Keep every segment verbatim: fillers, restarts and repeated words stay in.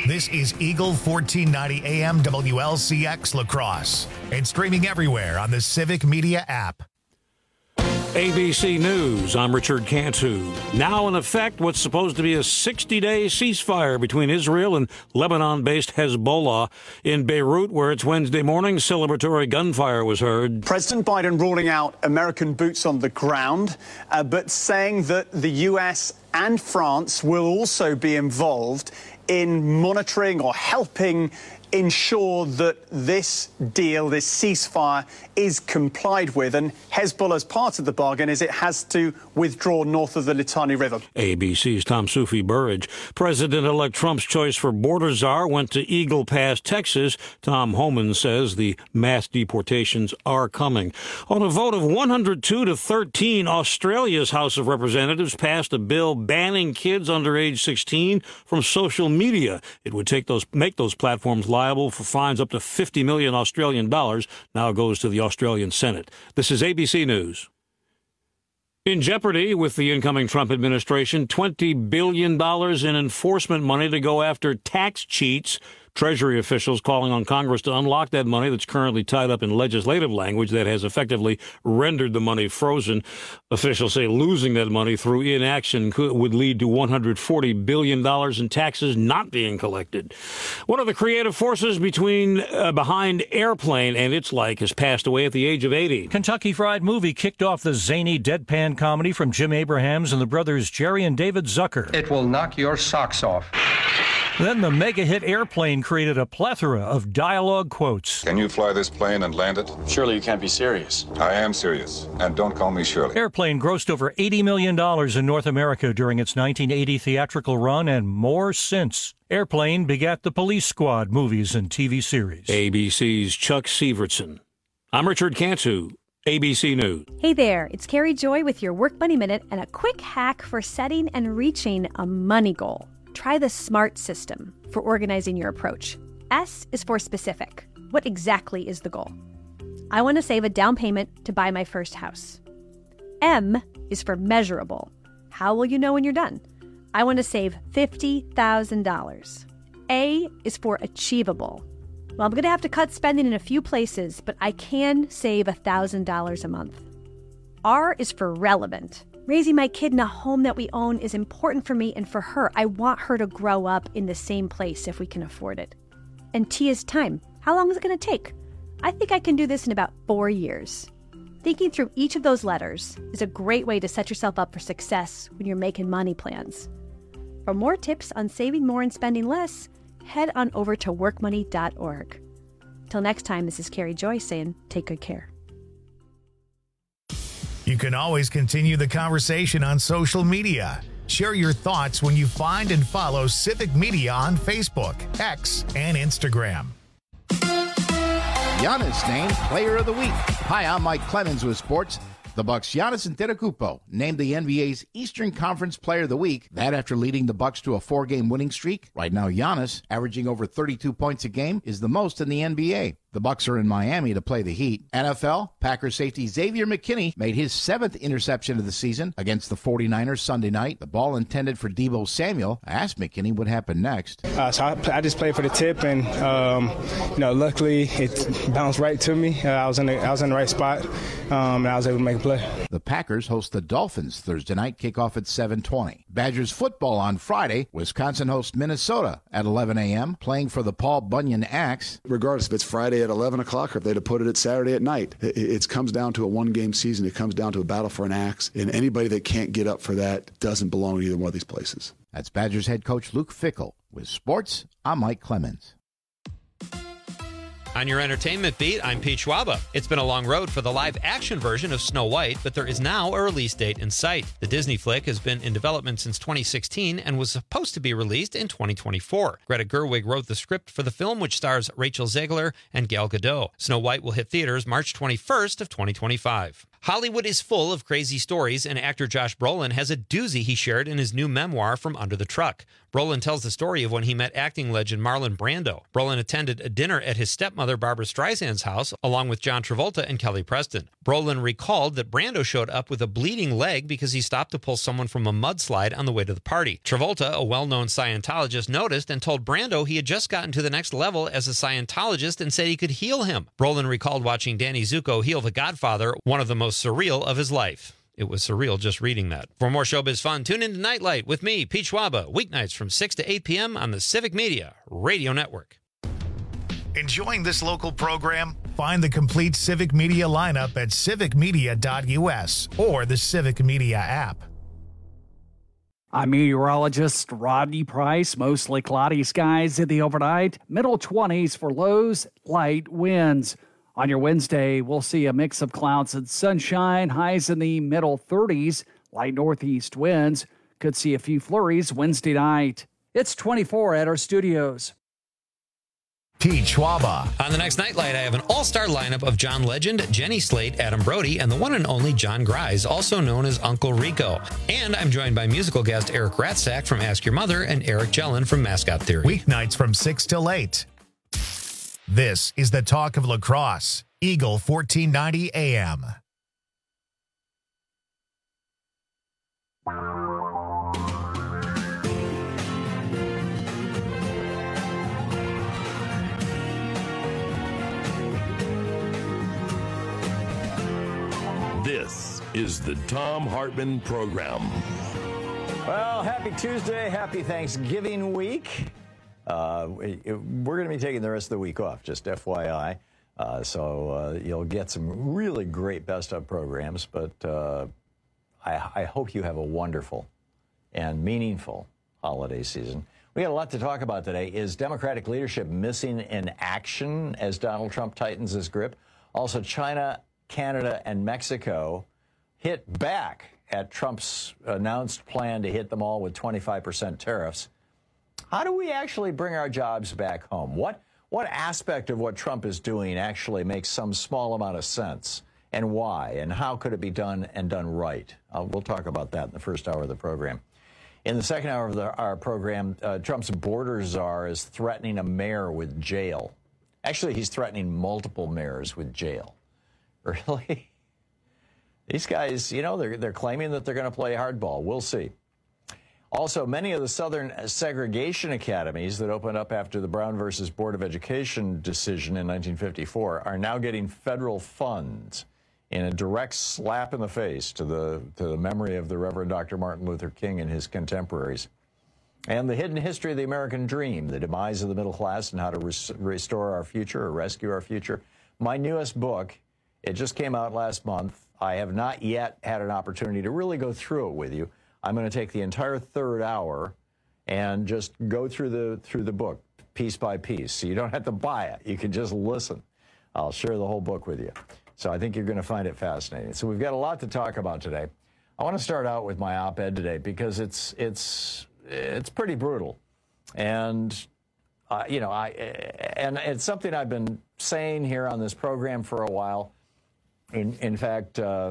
This is Eagle fourteen ninety A M W L C X La Crosse and streaming everywhere on the Civic Media app. A B C News, I'm Richard Cantu. Now in effect, what's supposed to be a sixty-day ceasefire between Israel and Lebanon-based Hezbollah. In Beirut, where it's Wednesday morning, celebratory gunfire was heard. President Biden ruling out American boots on the ground, uh, but saying that the U S and France will also be involved in monitoring or helping ensure that this deal, this ceasefire, is complied with. And Hezbollah's part of the bargain is it has to withdraw north of the Litani River. A B C's Tom Sufi Burridge. President-elect Trump's choice for border czar went to Eagle Pass, Texas. Tom Homan says the mass deportations are coming. On a vote of one hundred two to thirteen, Australia's House of Representatives passed a bill banning kids under age sixteen from social media. It would take those make those platforms liable for fines up to fifty million Australian dollars. Now it goes to the Australian Senate. This is A B C News. In jeopardy with the incoming Trump administration, twenty billion dollars in enforcement money to go after tax cheats. Treasury officials calling on Congress to unlock that money that's currently tied up in legislative language that has effectively rendered the money frozen. Officials say losing that money through inaction could, would lead to one hundred forty billion dollars in taxes not being collected. One of the creative forces between uh, behind Airplane and its like has passed away at the age of eighty. Kentucky Fried Movie kicked off the zany deadpan comedy from Jim Abrahams and the brothers Jerry and David Zucker. It will knock your socks off. Then the mega-hit Airplane created a plethora of dialogue quotes. Can you fly this plane and land it? Surely you can't be serious. I am serious, and don't call me Shirley. Airplane grossed over eighty million dollars in North America during its nineteen eighty theatrical run and more since. Airplane begat the Police Squad movies and T V series. A B C's Chuck Severson. I'm Richard Cantu. A B C News. Hey there, it's Carrie Joy with your Work Money Minute and a quick hack for setting and reaching a money goal. Try the SMART system for organizing your approach. S is for specific. What exactly is the goal? I want to save a down payment to buy my first house. M is for measurable. How will you know when you're done? I want to save fifty thousand dollars. A is for achievable. Well, I'm going to have to cut spending in a few places, but I can save one thousand dollars a month. R is for relevant. Raising my kid in a home that we own is important for me and for her. I want her to grow up in the same place if we can afford it. And T is time. How long is it going to take? I think I can do this in about four years. Thinking through each of those letters is a great way to set yourself up for success when you're making money plans. For more tips on saving more and spending less, head on over to work money dot org. Till next time, this is Carrie Joy saying, take good care. You can always continue the conversation on social media. Share your thoughts when you find and follow Civic Media on Facebook, X, and Instagram. Giannis named Player of the Week. Hi, I'm Mike Clemens with sports. The Bucks' Giannis Antetokounmpo named the N B A's Eastern Conference Player of the Week. That after leading the Bucks to a four-game winning streak. Right now, Giannis, averaging over thirty-two points a game, is the most in the N B A. The Bucks are in Miami to play the Heat. N F L, Packers safety Xavier McKinney made his seventh interception of the season against the forty-niners Sunday night. The ball intended for Deebo Samuel. I asked McKinney what happened next. Uh, so I, I just played for the tip, and um, you know, luckily it bounced right to me. Uh, I was in the I was in the right spot, um, and I was able to make a play. The Packers host the Dolphins Thursday night. Kickoff at seven twenty. Badgers football on Friday. Wisconsin hosts Minnesota at eleven a.m. Playing for the Paul Bunyan Axe. Regardless if it's Friday at eleven o'clock or if they'd have put it at Saturday at night, it, it comes down to a one-game season. It comes down to a battle for an axe, and anybody that can't get up for that doesn't belong to either one of these places. That's Badgers head coach Luke Fickell. With sports, I'm Mike Clemens. On your entertainment beat, I'm Pete Schwaba. It's been a long road for the live-action version of Snow White, but there is now a release date in sight. The Disney flick has been in development since twenty sixteen and was supposed to be released in twenty twenty-four. Greta Gerwig wrote the script for the film, which stars Rachel Zegler and Gal Gadot. Snow White will hit theaters March twenty-first of twenty twenty-five. Hollywood is full of crazy stories, and actor Josh Brolin has a doozy he shared in his new memoir, From Under the Truck. Brolin tells the story of when he met acting legend Marlon Brando. Brolin attended a dinner at his stepmother Barbra Streisand's house, along with John Travolta and Kelly Preston. Brolin recalled that Brando showed up with a bleeding leg because he stopped to pull someone from a mudslide on the way to the party. Travolta, a well-known Scientologist, noticed and told Brando he had just gotten to the next level as a Scientologist and said he could heal him. Brolin recalled watching Danny Zuko heal the Godfather, one of the most surreal of his life. It was surreal just reading that. For more showbiz fun, tune into Nightlight with me, Pete Schwaba, weeknights from six to eight p.m. on the Civic Media Radio Network. Enjoying this local program? Find the complete Civic Media lineup at civic media dot u s or the Civic Media app. I'm meteorologist Rodney Price. Mostly cloudy skies in the overnight. Middle twenties for lows, light winds. On your Wednesday, we'll see a mix of clouds and sunshine. Highs in the middle thirties. Light northeast winds. Could see a few flurries Wednesday night. It's twenty-four at our studios. Pete Schwaba. On the next Nightlight, I have an all-star lineup of John Legend, Jenny Slate, Adam Brody, and the one and only John Grise, also known as Uncle Rico. And I'm joined by musical guest Eric Ratzak from Ask Your Mother and Eric Jellin from Mascot Theory. Weeknights from six till eight. This is the Talk of Lacrosse, Eagle fourteen ninety A M. This is the Thom Hartmann Program. Well, happy Tuesday, happy Thanksgiving week. Uh, we're going to be taking the rest of the week off, just F Y I. Uh, so uh, you'll get some really great best of programs, but uh, I, I hope you have a wonderful and meaningful holiday season. We got a lot to talk about today. Is Democratic leadership missing in action as Donald Trump tightens his grip? Also, China, Canada, and Mexico hit back at Trump's announced plan to hit them all with twenty-five percent tariffs. How do we actually bring our jobs back home? What what aspect of what Trump is doing actually makes some small amount of sense, and why? And how could it be done and done right? Uh, we'll talk about that in the first hour of the program. In the second hour of the, our program, uh, Trump's border czar is threatening a mayor with jail. Actually, he's threatening multiple mayors with jail. Really? These guys, you know, they're, they're claiming that they're going to play hardball. We'll see. Also, many of the Southern segregation academies that opened up after the Brown versus Board of Education decision in nineteen fifty-four are now getting federal funds in a direct slap in the face to the, to the memory of the Reverend Doctor Martin Luther King and his contemporaries. And the hidden history of the American dream, the demise of the middle class, and how to res- restore our future or rescue our future. My newest book, it just came out last month. I have not yet had an opportunity to really go through it with you. I'm going to take the entire third hour and just go through the through the book piece by piece. So you don't have to buy it. You can just listen. I'll share the whole book with you. So I think you're going to find it fascinating. So we've got a lot to talk about today. I want to start out with my op-ed today because it's it's it's pretty brutal. And uh, you know, I and it's something I've been saying here on this program for a while. In in fact, uh,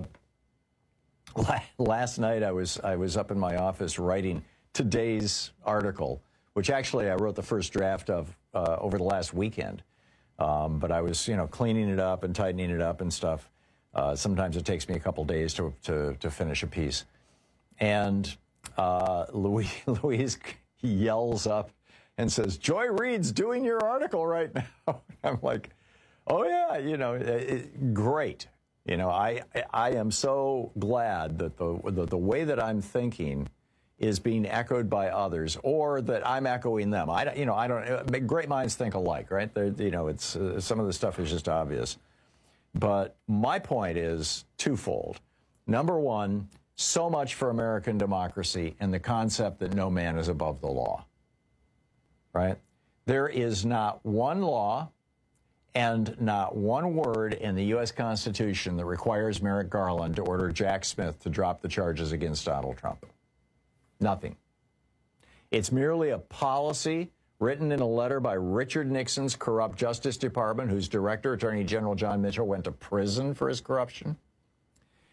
last night I was I was up in my office writing today's article, which actually I wrote the first draft of uh, over the last weekend. Um, but I was, you know, cleaning it up and tightening it up and stuff. Uh, sometimes it takes me a couple days to, to to finish a piece. And uh, Louise, Louise yells up and says, "Joy Reid's doing your article right now." I'm like, "Oh yeah, you know, it, it, great." You know, I I am so glad that the, the the way that I'm thinking is being echoed by others, or that I'm echoing them. I you know I don't. Great minds think alike, right? They're, you know, it's uh, some of the stuff is just obvious. But my point is twofold. Number one, so much for American democracy and the concept that no man is above the law. Right? There is not one law and not one word in the U S Constitution that requires Merrick Garland to order Jack Smith to drop the charges against Donald Trump. Nothing. It's merely a policy written in a letter by Richard Nixon's corrupt Justice Department, whose Director Attorney General John Mitchell went to prison for his corruption.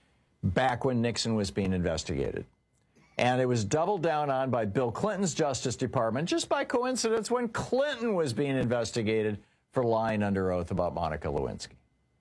back when Nixon was being investigated. And it was doubled down on by Bill Clinton's Justice Department, just by coincidence, when Clinton was being investigated for lying under oath about Monica Lewinsky.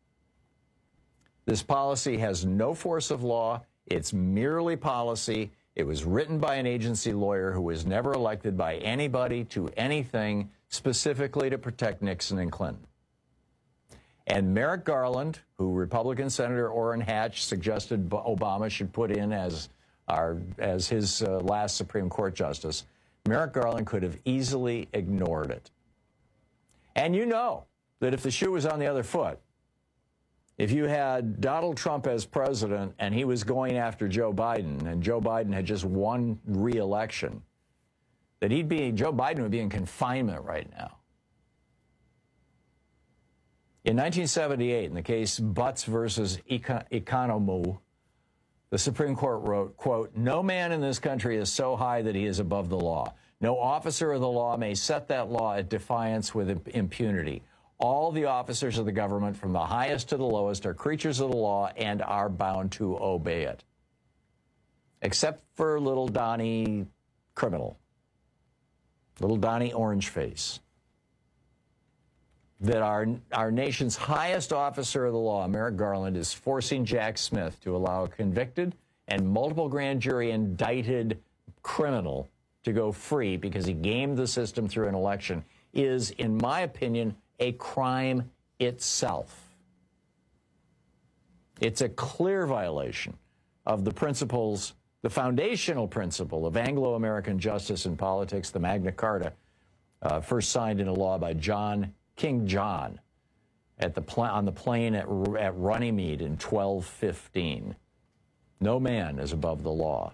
This policy has no force of law. It's merely policy. It was written by an agency lawyer who was never elected by anybody to anything specifically to protect Nixon and Clinton. And Merrick Garland, who Republican Senator Orrin Hatch suggested Obama should put in as our as his uh, last Supreme Court justice, Merrick Garland could have easily ignored it. And you know that if the shoe was on the other foot, if you had Donald Trump as president and he was going after Joe Biden, and Joe Biden had just won re-election, that he'd be, Joe Biden would be in confinement right now. In nineteen seventy-eight, in the case Butts versus Economou, the Supreme Court wrote, quote, "No man in this country is so high that he is above the law. No officer of the law may set that law at defiance with impunity. All the officers of the government, from the highest to the lowest, are creatures of the law and are bound to obey it. Except for little Donnie Criminal, little Donnie Orangeface. That our, our nation's highest officer of the law, Merrick Garland, is forcing Jack Smith to allow a convicted and multiple grand jury indicted criminal to go free because he gamed the system through an election is, in my opinion, a crime itself. It's a clear violation of the principles, the foundational principle of Anglo-American justice and politics, the Magna Carta, uh, first signed into law by John King John at the pl- on the plain at, at Runnymede in twelve fifteen. No man is above the law.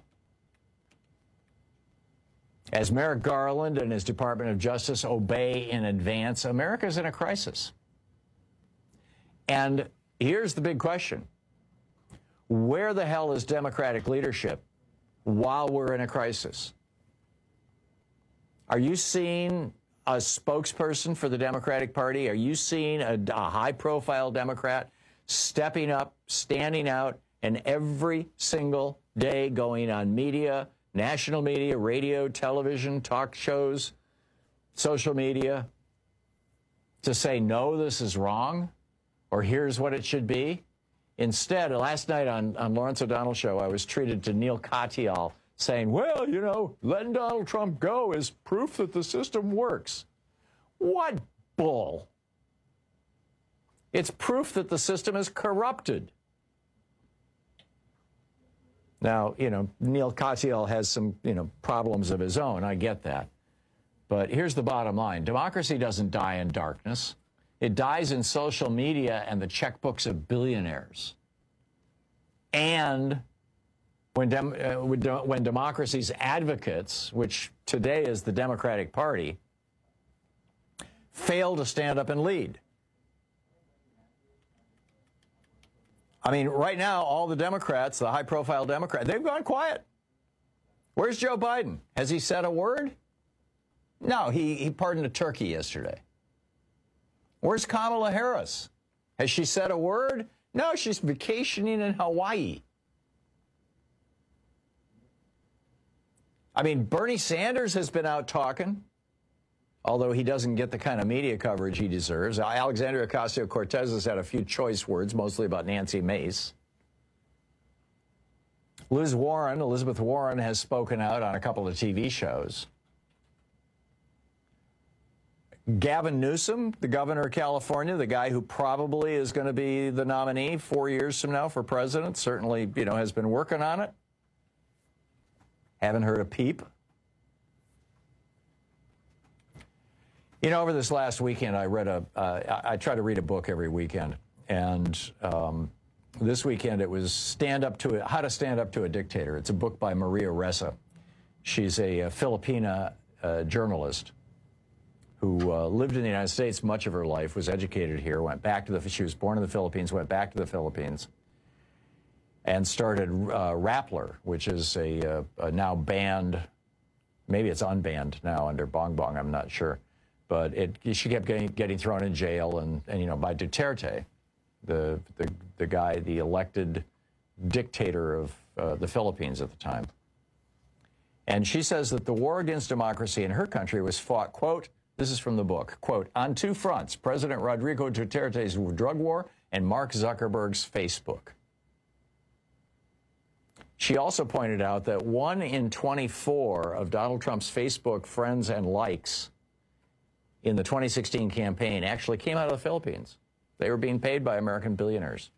As Merrick Garland and his Department of Justice obey in advance, America's in a crisis. And here's the big question. Where the hell is Democratic leadership while we're in a crisis? Are you seeing a spokesperson for the Democratic Party? Are you seeing a, a high-profile Democrat stepping up, standing out, and every single day going on media, national media, radio, television, talk shows, social media, to say, no, this is wrong, or here's what it should be? Instead, last night on, on Lawrence O'Donnell's show, I was treated to Neil Katyal saying, well, you know, letting Donald Trump go is proof that the system works. What bull? It's proof that the system is corrupted. Now, you know, Neil Katyal has some, you know, problems of his own. I get that. But here's the bottom line. Democracy doesn't die in darkness. It dies in social media and the checkbooks of billionaires. And when, dem- uh, when democracy's advocates, which today is the Democratic Party, fail to stand up and lead. I mean, right now, all the Democrats, the high-profile Democrats, they've gone quiet. Where's Joe Biden? Has he said a word? No, he, he pardoned a turkey yesterday. Where's Kamala Harris? Has she said a word? No, she's vacationing in Hawaii. I mean, Bernie Sanders has been out talking, although he doesn't get the kind of media coverage he deserves. Alexandria Ocasio-Cortez has had a few choice words, mostly about Nancy Mace. Liz Warren, Elizabeth Warren, has spoken out on a couple of T V shows. Gavin Newsom, the governor of California, the guy who probably is going to be the nominee four years from now for president, certainly, you know, has been working on it. Haven't heard a peep. You know, over this last weekend, I read a, uh, I try to read a book every weekend. And um, this weekend, it was Stand Up to How to Stand Up to a Dictator. It's a book by Maria Ressa. She's a, a Filipina uh, journalist who uh, lived in the United States much of her life, was educated here, went back to the, she was born in the Philippines, went back to the Philippines, and started uh, Rappler, which is a, a, a now banned, maybe it's unbanned now under Bong Bong, I'm not sure. But it, she kept getting, getting thrown in jail, and, and you know, by Duterte, the, the the guy, the elected dictator of uh, the Philippines at the time. And she says that the war against democracy in her country was fought, quote, this is from the book, quote, on two fronts, President Rodrigo Duterte's drug war and Mark Zuckerberg's Facebook. She also pointed out that one in twenty-four of Donald Trump's Facebook friends and likes in the twenty sixteen campaign actually came out of the Philippines. They were being paid by American billionaires.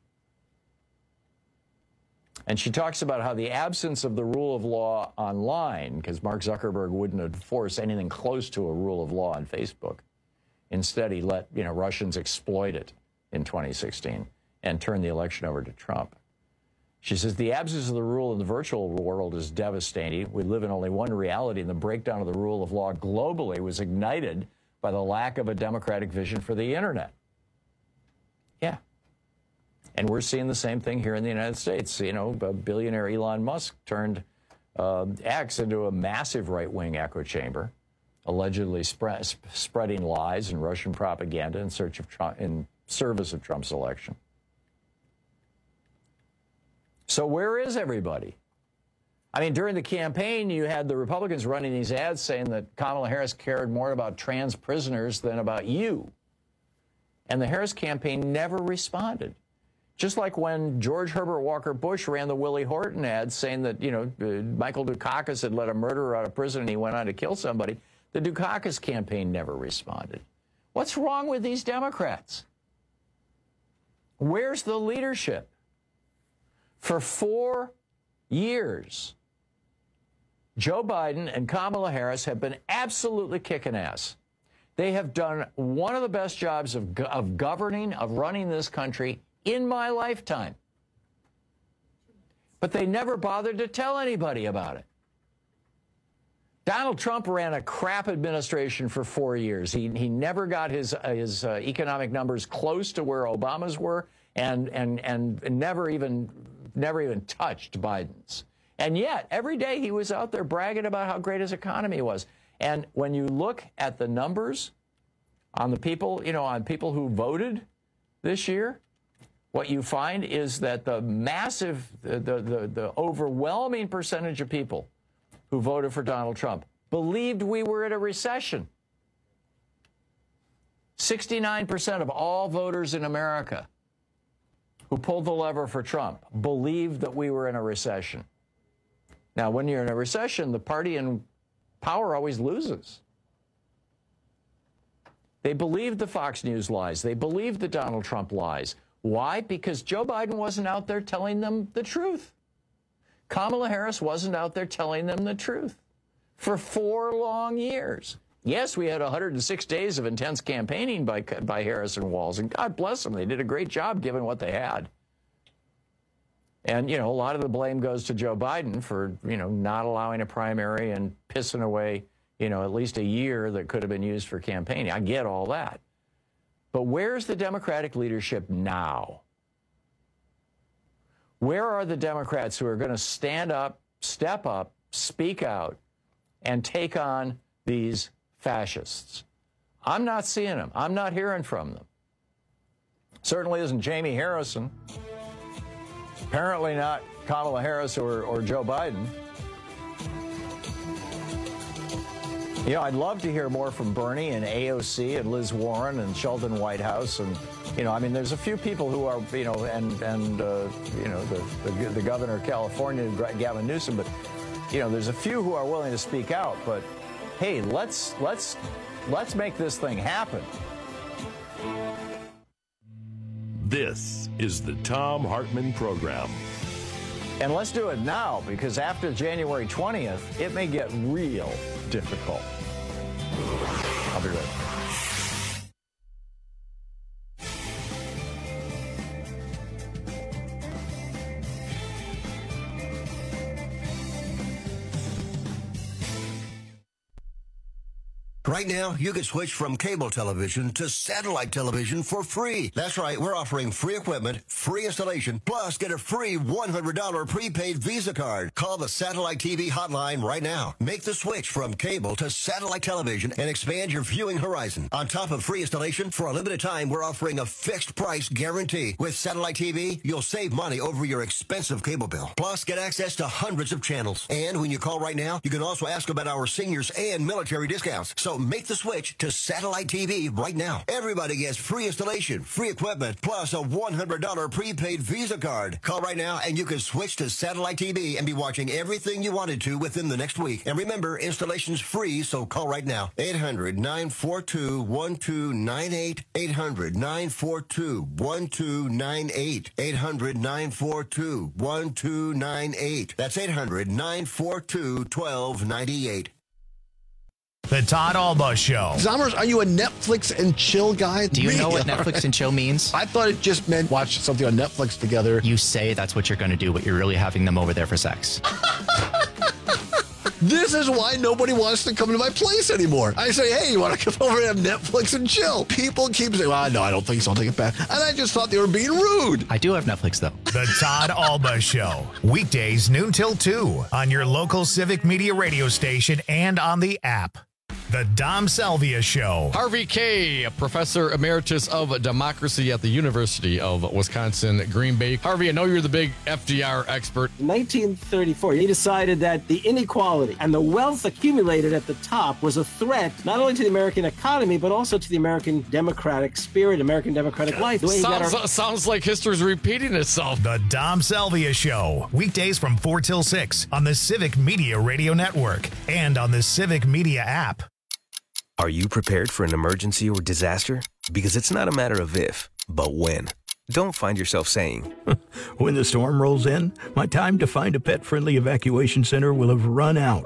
And she talks about how the absence of the rule of law online, because Mark Zuckerberg wouldn't enforce anything close to a rule of law on Facebook. Instead, he let, you know, Russians exploit it in twenty sixteen and turn the election over to Trump. She says, the absence of the rule in the virtual world is devastating. We live in only one reality, and the breakdown of the rule of law globally was ignited by the lack of a democratic vision for the internet. Yeah. And we're seeing the same thing here in the United States. You know, billionaire Elon Musk turned uh, X into a massive right-wing echo chamber, allegedly spread, sp spreading lies and Russian propaganda in search of Trump, in service of Trump's election. So where is everybody? I mean, during the campaign, you had the Republicans running these ads saying that Kamala Harris cared more about trans prisoners than about you. And the Harris campaign never responded. Just like when George Herbert Walker Bush ran the Willie Horton ad saying that, you know, uh, Michael Dukakis had let a murderer out of prison and he went on to kill somebody, the Dukakis campaign never responded. What's wrong with these Democrats? Where's the leadership? For four years, Joe Biden and Kamala Harris have been absolutely kicking ass. They have done one of the best jobs of, go of governing, of running this country in my lifetime. But they never bothered to tell anybody about it. Donald Trump ran a crap administration for four years. He, he never got his, uh, his uh, economic numbers close to where Obama's were, and, and, and never even... never even touched Biden's. And yet, every day he was out there bragging about how great his economy was. And when you look at the numbers on the people, you know, on people who voted this year, what you find is that the massive, the, the, the, the overwhelming percentage of people who voted for Donald Trump believed we were in a recession. sixty-nine percent of all voters in America who pulled the lever for Trump believed that we were in a recession. Now, when you're in a recession, the party in power always loses. They believed the Fox News lies. They believed the Donald Trump lies. Why? Because Joe Biden wasn't out there telling them the truth. Kamala Harris wasn't out there telling them the truth for four long years. Yes, we had one hundred six days of intense campaigning by, by Harris and Walz, and God bless them. They did a great job given what they had. And, you know, a lot of the blame goes to Joe Biden for, you know, not allowing a primary and pissing away, you know, at least a year that could have been used for campaigning. I get all that. But where's the Democratic leadership now? Where are the Democrats who are going to stand up, step up, speak out, and take on these fascists? I'm not seeing them. I'm not hearing from them. Certainly isn't Jamie Harrison. Apparently not Kamala Harris or, or Joe Biden. You know, I'd love to hear more from Bernie and A O C and Liz Warren and Sheldon Whitehouse. And, you know, I mean, there's a few people who are, you know, and, and uh, you know, the, the, the governor of California, Gavin Newsom, but, you know, there's a few who are willing to speak out. But, hey, let's, let's, let's make this thing happen. This is the Thom Hartmann Program. And let's do it now, because after January twentieth, it may get real difficult. I'll be right back. Right now, you can switch from cable television to satellite television for free. That's right, we're offering free equipment, free installation, plus get a free one hundred dollars prepaid Visa card. Call the Satellite T V hotline right now. Make the switch from cable to satellite television and expand your viewing horizon. On top of free installation, for a limited time, we're offering a fixed price guarantee. With Satellite T V, you'll save money over your expensive cable bill. Plus, get access to hundreds of channels. And when you call right now, you can also ask about our seniors and military discounts. So make the switch to Satellite T V right now. Everybody gets free installation, free equipment, plus a one hundred dollars prepaid Visa card. Call right now and you can switch to Satellite T V and be watching everything you wanted to within the next week. And remember, installation's free, so call right now. eight hundred, nine four two, one two nine eight. eight hundred, nine four two, one two nine eight. eight hundred, nine four two, one two nine eight. That's eight hundred, nine four two, one two nine eight. The Todd Alba Show. Zommers, are you a Netflix and chill guy? Do you know what Netflix and chill means? I thought it just meant watch something on Netflix together. You say that's what you're going to do, but you're really having them over there for sex. This is why nobody wants to come to my place anymore. I say, hey, you want to come over and have Netflix and chill? People keep saying, well, no, I don't think so. I'll take it back. And I just thought they were being rude. I do have Netflix, though. The Todd Alba Show. Weekdays, noon till two on your local Civic Media radio station and on the app. The Dom Salvia Show. Harvey Kaye, Professor Emeritus of Democracy at the University of Wisconsin, Green Bay. Harvey, I know you're the big F D R expert. In nineteen thirty-four, he decided that the inequality and the wealth accumulated at the top was a threat not only to the American economy, but also to the American democratic spirit, American democratic life. The way sounds, our- sounds like history's repeating itself. The Dom Salvia Show. Weekdays from four till six on the Civic Media Radio Network and on the Civic Media app. Are you prepared for an emergency or disaster? Because it's not a matter of if, but when. Don't find yourself saying, when the storm rolls in, my time to find a pet-friendly evacuation center will have run out.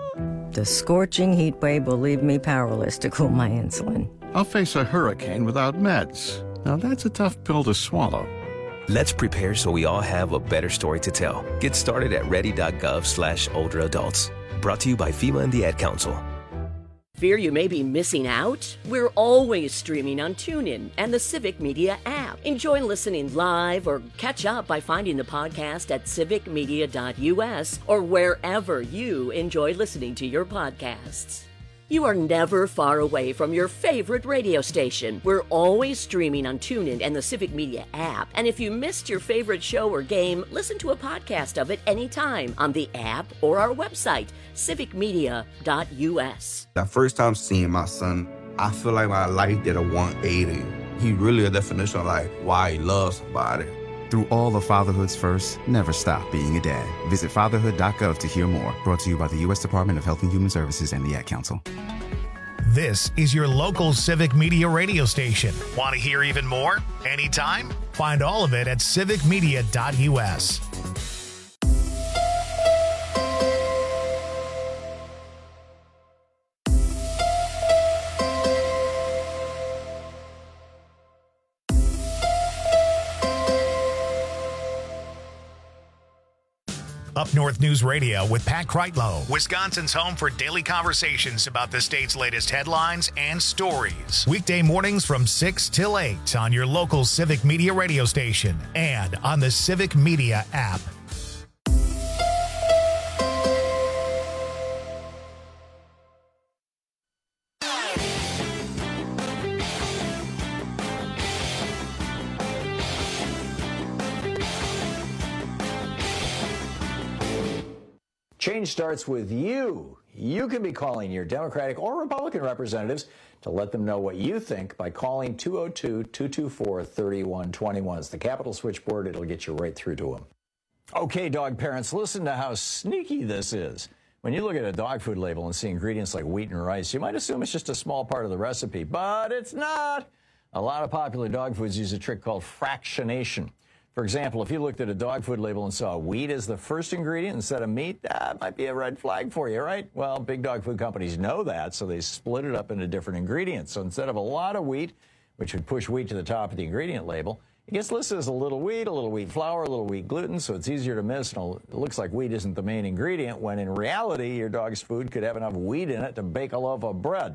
The scorching heat wave will leave me powerless to cool my insulin. I'll face a hurricane without meds. Now that's a tough pill to swallow. Let's prepare so we all have a better story to tell. Get started at ready.gov slash older adults. Brought to you by FEMA and the Ad Council. Fear you may be missing out? We're always streaming on TuneIn and the Civic Media app. Enjoy listening live or catch up by finding the podcast at civic media dot u s or wherever you enjoy listening to your podcasts. You are never far away from your favorite radio station. We're always streaming on TuneIn and the Civic Media app. And if you missed your favorite show or game, listen to a podcast of it anytime on the app or our website, civic media dot u s. The first time seeing my son, I feel like my life did a one eighty. He really a definition of like why he loves somebody. Through all of fatherhood's first, never stop being a dad. Visit fatherhood dot gov to hear more. Brought to you by the U S Department of Health and Human Services and the Ad Council. This is your local Civic Media radio station. Want to hear even more? Anytime? Find all of it at civic media dot u s. Up North News Radio with Pat Kreitlow, Wisconsin's home for daily conversations about the state's latest headlines and stories. Weekday mornings from six till eight on your local Civic Media radio station and on the Civic Media app. Change starts with you. You can be calling your Democratic or Republican representatives to let them know what you think by calling two oh two, two two four, three one two one. It's the Capitol switchboard. It'll get you right through to them. Okay, dog parents, listen to how sneaky this is. When you look at a dog food label and see ingredients like wheat and rice, you might assume it's just a small part of the recipe, but it's not. A lot of popular dog foods use a trick called fractionation. For example, if you looked at a dog food label and saw wheat as the first ingredient instead of meat, that might be a red flag for you, right? Well, big dog food companies know that, so they split it up into different ingredients. So instead of a lot of wheat, which would push wheat to the top of the ingredient label, it gets listed as a little wheat, a little wheat flour, a little wheat gluten, so it's easier to miss, and it looks like wheat isn't the main ingredient, when in reality, your dog's food could have enough wheat in it to bake a loaf of bread.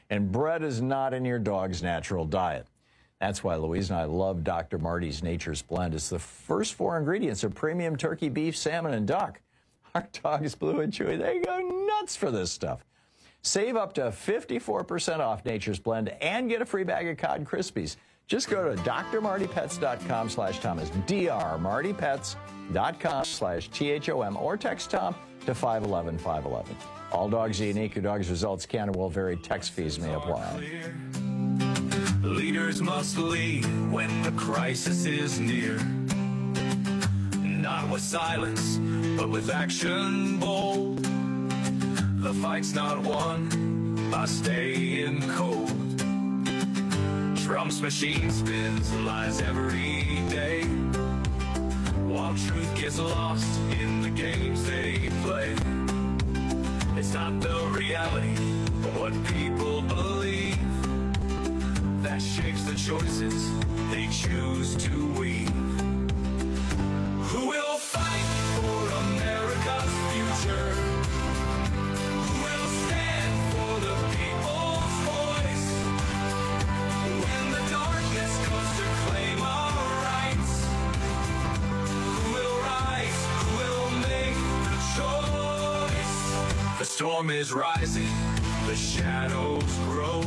And bread is not in your dog's natural diet. That's why Louise and I love Doctor Marty's Nature's Blend. It's the first four ingredients of premium turkey, beef, salmon, and duck. Our dogs, Blue and Chewy, they go nuts for this stuff. Save up to fifty-four percent off Nature's Blend and get a free bag of Cod Krispies. Just go to drmartypets.com slash Thomas, drmartypets.com slash T H O M, or text Tom to five one one, five one one. All dogs are unique. Your dog's results can and will vary. Text fees may apply. Leaders must lead when the crisis is near. Not with silence, but with action bold. The fight's not won by staying cold. Trump's machine spins lies every day, while truth gets lost in the games they play. It's not the reality, but what people believe that shapes the choices they choose to weave. Who will fight for America's future? Who will stand for the people's voice? When the darkness comes to claim our rights, who will rise? Who will make the choice? The storm is rising, the shadows grow.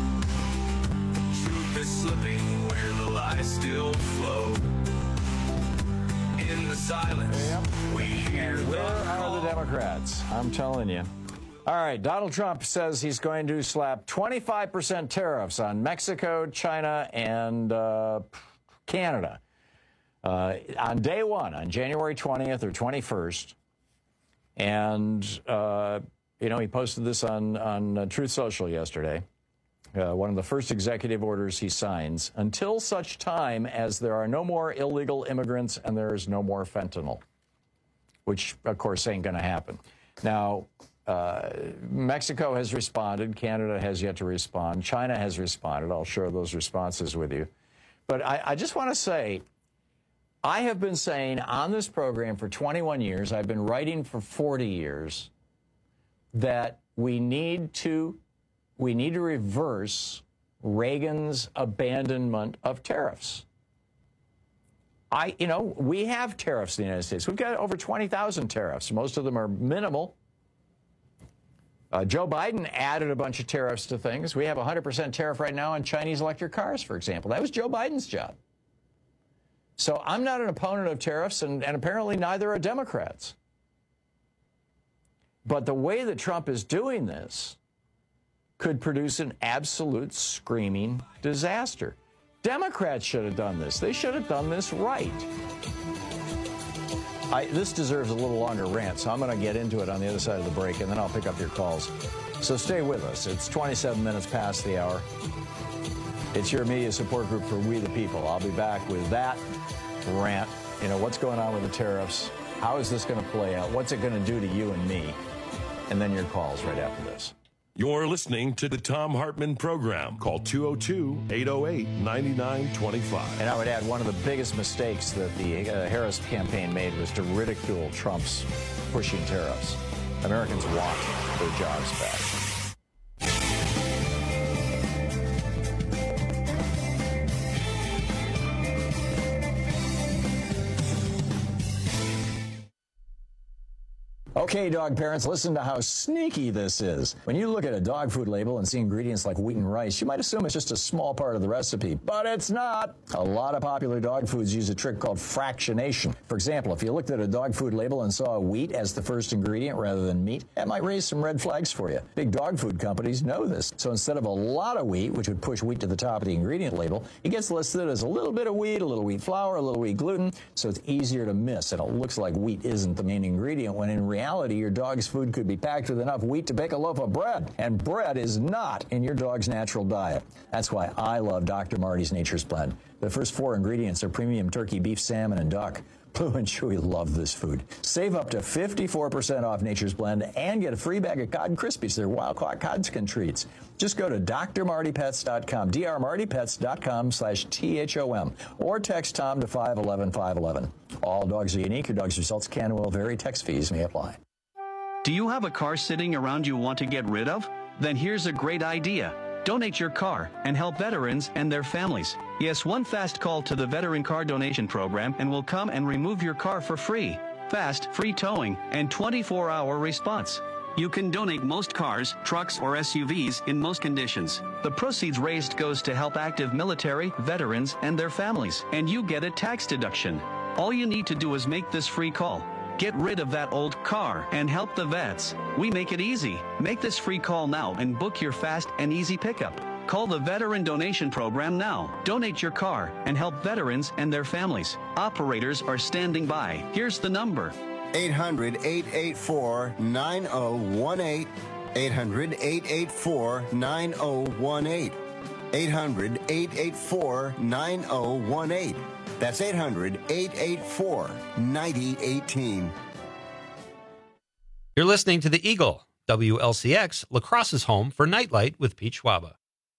Truth is slipping where the lies still flow. In the silence, yep. We hear Where the are call. the Democrats? I'm telling you. All right, Donald Trump says he's going to slap twenty-five percent tariffs on Mexico, China, and uh, Canada uh, on day one, on January twentieth or twenty-first. And, uh, you know, he posted this on, on uh, Truth Social yesterday. Uh, one of the first executive orders he signs, until such time as there are no more illegal immigrants and there is no more fentanyl, which, of course, ain't going to happen. Now, uh, Mexico has responded. Canada has yet to respond. China has responded. I'll share those responses with you. But I, I just want to say, I have been saying on this program for twenty-one years, I've been writing for forty years, that we need to We need to reverse Reagan's abandonment of tariffs. I, you know, we have tariffs in the United States. We've got over twenty thousand tariffs. Most of them are minimal. Uh, Joe Biden added a bunch of tariffs to things. We have a one hundred percent tariff right now on Chinese electric cars, for example. That was Joe Biden's job. So I'm not an opponent of tariffs, and, and apparently neither are Democrats. But the way that Trump is doing this could produce an absolute screaming disaster. Democrats should have done this. They should have done this right. I, this deserves a little longer rant, so I'm going to get into it on the other side of the break, and then I'll pick up your calls. So stay with us. It's twenty-seven minutes past the hour. It's your media support group for We the People. I'll be back with that rant. You know, what's going on with the tariffs? How is this going to play out? What's it going to do to you and me? And then your calls right after this. You're listening to the Thom Hartmann Program. Call two oh two, eight oh eight, nine nine two five. And I would add, one of the biggest mistakes that the uh, Harris campaign made was to ridicule Trump's pushing tariffs. Americans want their jobs back. Okay, dog parents, listen to how sneaky this is. When you look at a dog food label and see ingredients like wheat and rice, you might assume it's just a small part of the recipe, but it's not. A lot of popular dog foods use a trick called fractionation. For example, if you looked at a dog food label and saw wheat as the first ingredient rather than meat, that might raise some red flags for you. Big dog food companies know this. So instead of a lot of wheat, which would push wheat to the top of the ingredient label, it gets listed as a little bit of wheat, a little wheat flour, a little wheat gluten, so it's easier to miss, and it looks like wheat isn't the main ingredient, when in reality, your dog's food could be packed with enough wheat to bake a loaf of bread, and bread is not in your dog's natural diet. That's why I love Doctor Marty's Nature's Blend. The first four ingredients are premium turkey, beef, salmon, and duck. Blue and Chewy love this food. Save up to fifty-four percent off Nature's Blend and get a free bag of Cod Krispies. They're wild-caught Codskin treats. Just go to D R Marty Pets dot com, D R Marty Pets dot com slash T H O M, or text Tom to five one one, five one one. All dogs are unique. Your dog's results can and will vary. Text fees may apply. Do you have a car sitting around you want to get rid of? Then here's a great idea. Donate your car and help veterans and their families. Yes, one fast call to the Veteran Car Donation Program and we'll come and remove your car for free. Fast, free towing, and twenty-four hour response. You can donate most cars, trucks, or S U Vs in most conditions. The proceeds raised goes to help active military, veterans, and their families, and you get a tax deduction. All you need to do is make this free call. Get rid of that old car and help the vets. We make it easy. Make this free call now and book your fast and easy pickup. Call the Veteran Donation Program now. Donate your car and help veterans and their families. Operators are standing by. Here's the number. eight hundred, eight eight four, nine oh one eight. eight hundred, eight eight four, nine oh one eight. eight hundred, eight eight four, nine oh one eight. That's eight hundred, eight eight four, nine oh one eight. You're listening to The Eagle, W L C X, La Crosse's home for Nightlight with Pete Schwaba.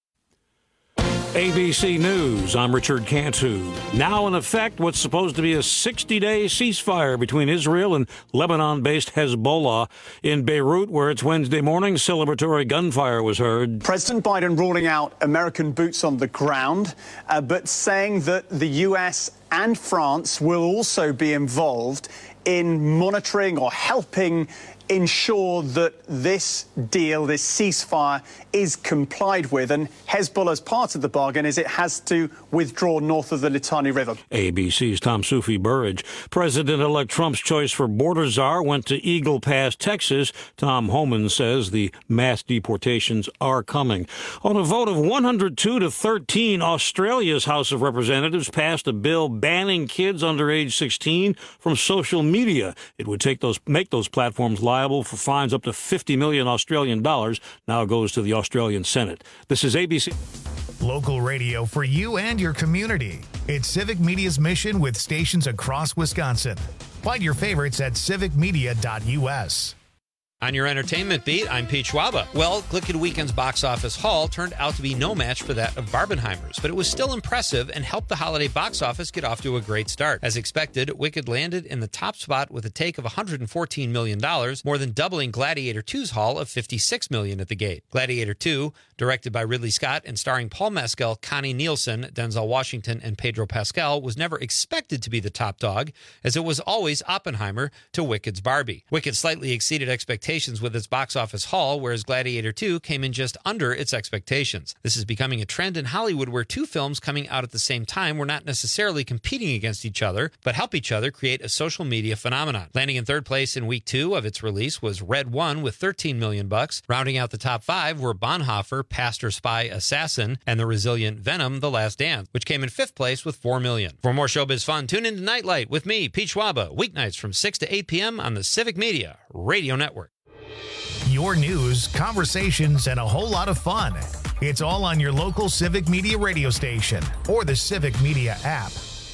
A B C News, I'm Richard Cantu. Now in effect, what's supposed to be a sixty-day ceasefire between Israel and Lebanon-based Hezbollah. In Beirut, where it's Wednesday morning, celebratory gunfire was heard. President Biden ruling out American boots on the ground, uh, but saying that the U S and France will also be involved in monitoring or helping ensure that this deal, this ceasefire, is complied with. And Hezbollah's part of the bargain is it has to withdraw north of the Litani River. A B C's Tom Sufi Burridge. President-elect Trump's choice for border czar went to Eagle Pass, Texas. Tom Homan says the mass deportations are coming. On a vote of one hundred two to thirteen, Australia's House of Representatives passed a bill banning kids under age sixteen from social media. It would take those make those platforms liable for fines up to fifty million Australian dollars. Now goes to the Australian Senate. This is A B C. Local radio for you and your community. It's Civic Media's mission with stations across Wisconsin. Find your favorites at civic media dot U S. On your entertainment beat, I'm Pete Schwaba. Well, Glicked Weekend's box office haul turned out to be no match for that of Barbenheimer's, but it was still impressive and helped the holiday box office get off to a great start. As expected, Wicked landed in the top spot with a take of one hundred fourteen million dollars, more than doubling Gladiator two's haul of fifty-six million dollars at the gate. Gladiator two, directed by Ridley Scott and starring Paul Mescal, Connie Nielsen, Denzel Washington, and Pedro Pascal, was never expected to be the top dog, as it was always Oppenheimer to Wicked's Barbie. Wicked slightly exceeded expectations with its box office haul, whereas Gladiator two came in just under its expectations. This is becoming a trend in Hollywood where two films coming out at the same time were not necessarily competing against each other, but help each other create a social media phenomenon. Landing in third place in week two of its release was Red One with thirteen million bucks. Rounding out the top five were Bonhoeffer, Pastor Spy Assassin, and the resilient Venom, The Last Dance, which came in fifth place with four million. For more showbiz fun, tune in to Nightlight with me, Pete Schwaba, weeknights from six to eight p.m. on the Civic Media Radio Network. Your news, conversations, and a whole lot of fun. It's all on your local Civic Media radio station or the Civic Media app.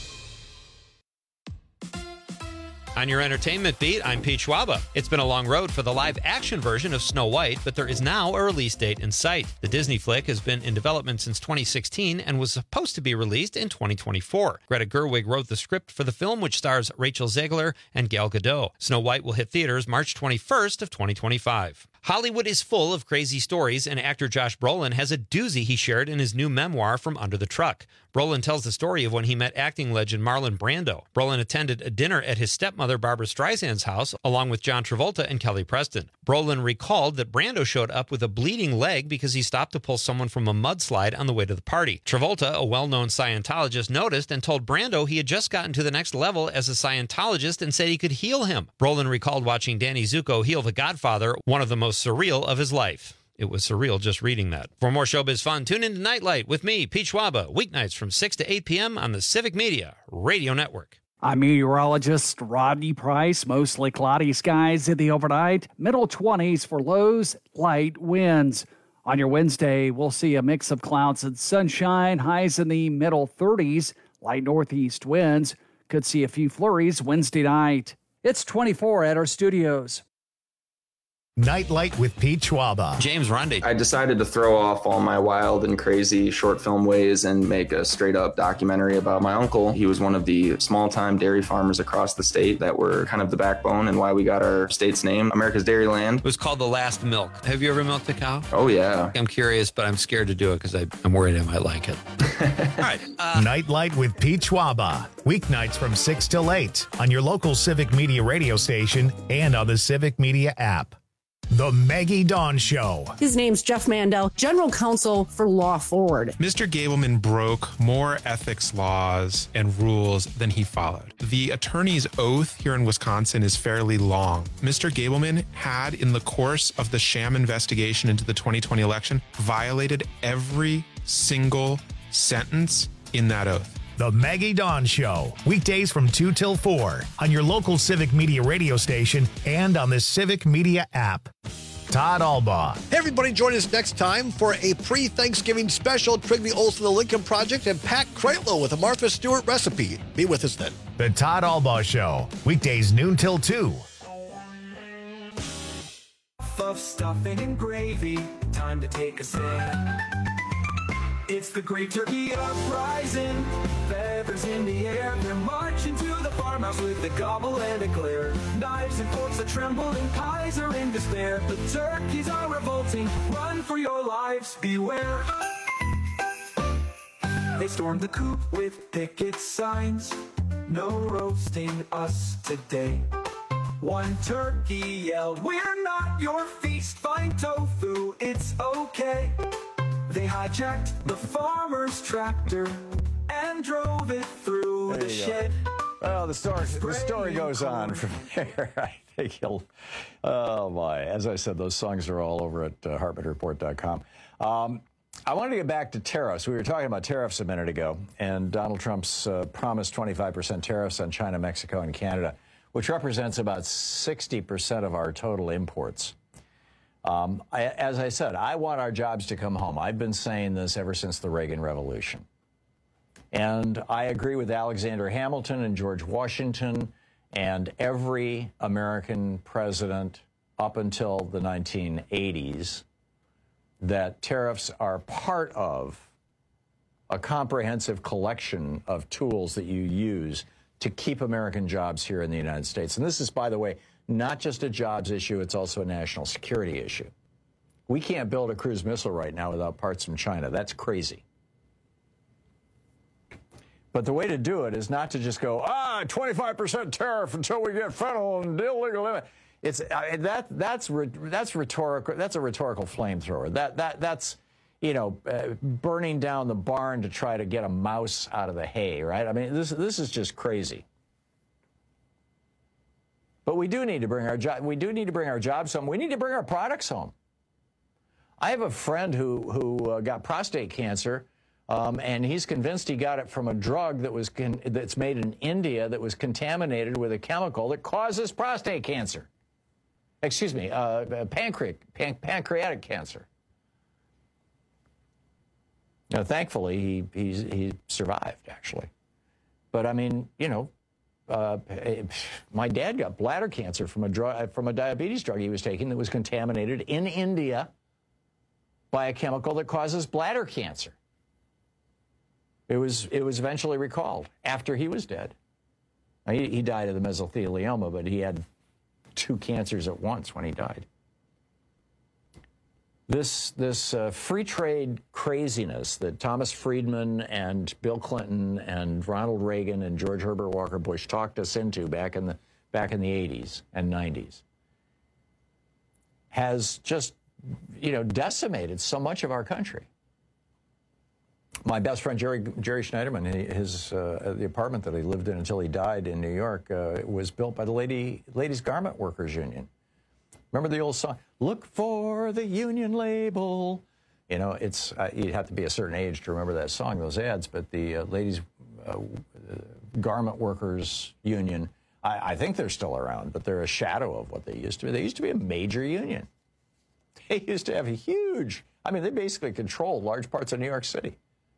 On your entertainment beat, I'm Pete Schwaba. It's been a long road for the live-action version of Snow White, but there is now a release date in sight. The Disney flick has been in development since twenty sixteen and was supposed to be released in twenty twenty-four. Greta Gerwig wrote the script for the film, which stars Rachel Zegler and Gal Gadot. Snow White will hit theaters March twenty-first of twenty twenty-five. Hollywood is full of crazy stories, and actor Josh Brolin has a doozy he shared in his new memoir, From Under the Truck. Brolin tells the story of when he met acting legend Marlon Brando. Brolin attended a dinner at his stepmother Barbara Streisand's house, along with John Travolta and Kelly Preston. Brolin recalled that Brando showed up with a bleeding leg because he stopped to pull someone from a mudslide on the way to the party. Travolta, a well-known Scientologist, noticed and told Brando he had just gotten to the next level as a Scientologist and said he could heal him. Brolin recalled watching Danny Zuko heal The Godfather, one of the most surreal of his life. It was surreal just reading that. For more showbiz fun, tune in to Nightlight with me, Pete Schwaba, weeknights from six to eight p.m. on the Civic Media Radio Network. I'm meteorologist Rodney Price. Mostly cloudy skies in the overnight. Middle twenties for lows, light winds. On your Wednesday, we'll see a mix of clouds and sunshine. Highs in the middle thirties. Light northeast winds. Could see a few flurries Wednesday night. It's twenty-four at our studios. Nightlight with Pete Schwaba. James Rundy. I decided to throw off all my wild and crazy short film ways and make a straight up documentary about my uncle. He was one of the small time dairy farmers across the state that were kind of the backbone and why we got our state's name, America's Dairyland. It was called The Last Milk. Have you ever milked a cow? Oh, yeah. I'm curious, but I'm scared to do it because I'm worried I might like it. All right. Uh, Nightlight with Pete Schwaba. Weeknights from six till eight on your local Civic Media radio station and on the Civic Media app. The Maggie Dawn Show. His name's Jeff Mandel, General Counsel for Law Forward. Mister Gableman broke more ethics laws and rules than he followed. The attorney's oath here in Wisconsin is fairly long. Mister Gableman had, in the course of the sham investigation into the twenty twenty election, violated every single sentence in that oath. The Maggie Dawn Show, weekdays from two till four on your local Civic Media radio station and on the Civic Media app. Todd Albaugh. Hey, everybody, join us next time for a pre-Thanksgiving special. Trigby Olson, The Lincoln Project, and Pat Kreitlow with a Martha Stewart recipe. Be with us then. The Todd Albaugh Show, weekdays noon till two. Of stuffing and gravy, time to take a sip. It's the Great Turkey Uprising, feathers in the air. They're marching to the farmhouse with a gobble and a glare. Knives and forks that tremble and pies are in despair. The turkeys are revolting, run for your lives, beware. They stormed the coop with picket signs, no roasting us today. One turkey yelled, we're not your feast, find tofu, it's okay. They hijacked the farmer's tractor and drove it through There the you go. shed. Well, the story the story goes on from there. I think you'll. Oh my! As I said, those songs are all over at uh, Hartman Report dot com. Um, I wanted to get back to tariffs. We were talking about tariffs a minute ago, and Donald Trump's uh, promised twenty-five percent tariffs on China, Mexico, and Canada, which represents about sixty percent of our total imports. Um, I, as I said, I want our jobs to come home. I've been saying this ever since the Reagan Revolution. And I agree with Alexander Hamilton and George Washington and every American president up until the nineteen eighties that tariffs are part of a comprehensive collection of tools that you use to keep American jobs here in the United States. And this is, by the way, not just a jobs issue, it's also a national security issue. We can't build a cruise missile right now without parts from China. That's crazy. But the way to do it is not to just go, ah, twenty-five percent tariff until we get federal and illegal. It's uh, that that's that's rhetorical. That's a rhetorical flamethrower. That that that's you know uh, burning down the barn to try to get a mouse out of the hay, right? I mean, this this is just crazy. But we do need to bring our job. We do need to bring our jobs home. We need to bring our products home. I have a friend who who uh, got prostate cancer, um, and he's convinced he got it from a drug that was con- that's made in India that was contaminated with a chemical that causes prostate cancer. Excuse me, uh, pancreatic pan- pancreatic cancer. Now, thankfully, he he's, he survived actually. But I mean, you know. Uh, my dad got bladder cancer from a drug, from a diabetes drug he was taking that was contaminated in India by a chemical that causes bladder cancer. It was it was eventually recalled after he was dead. Now, he, he died of the mesothelioma, but he had two cancers at once when he died. This this uh, free trade craziness that Thomas Friedman and Bill Clinton and Ronald Reagan and George Herbert Walker Bush talked us into back in the back in the eighties and nineties has just you know decimated so much of our country. My best friend Jerry Jerry Schneiderman, his uh, the apartment that he lived in until he died in New York uh, was built by the lady ladies garment workers union. Remember the old song, look for the union label? You know, it's uh, you'd have to be a certain age to remember that song, those ads, but the uh, ladies uh, garment workers union, I, I think they're still around, but they're a shadow of what they used to be. They used to be a major union. They used to have a huge, I mean, they basically controlled large parts of New York City.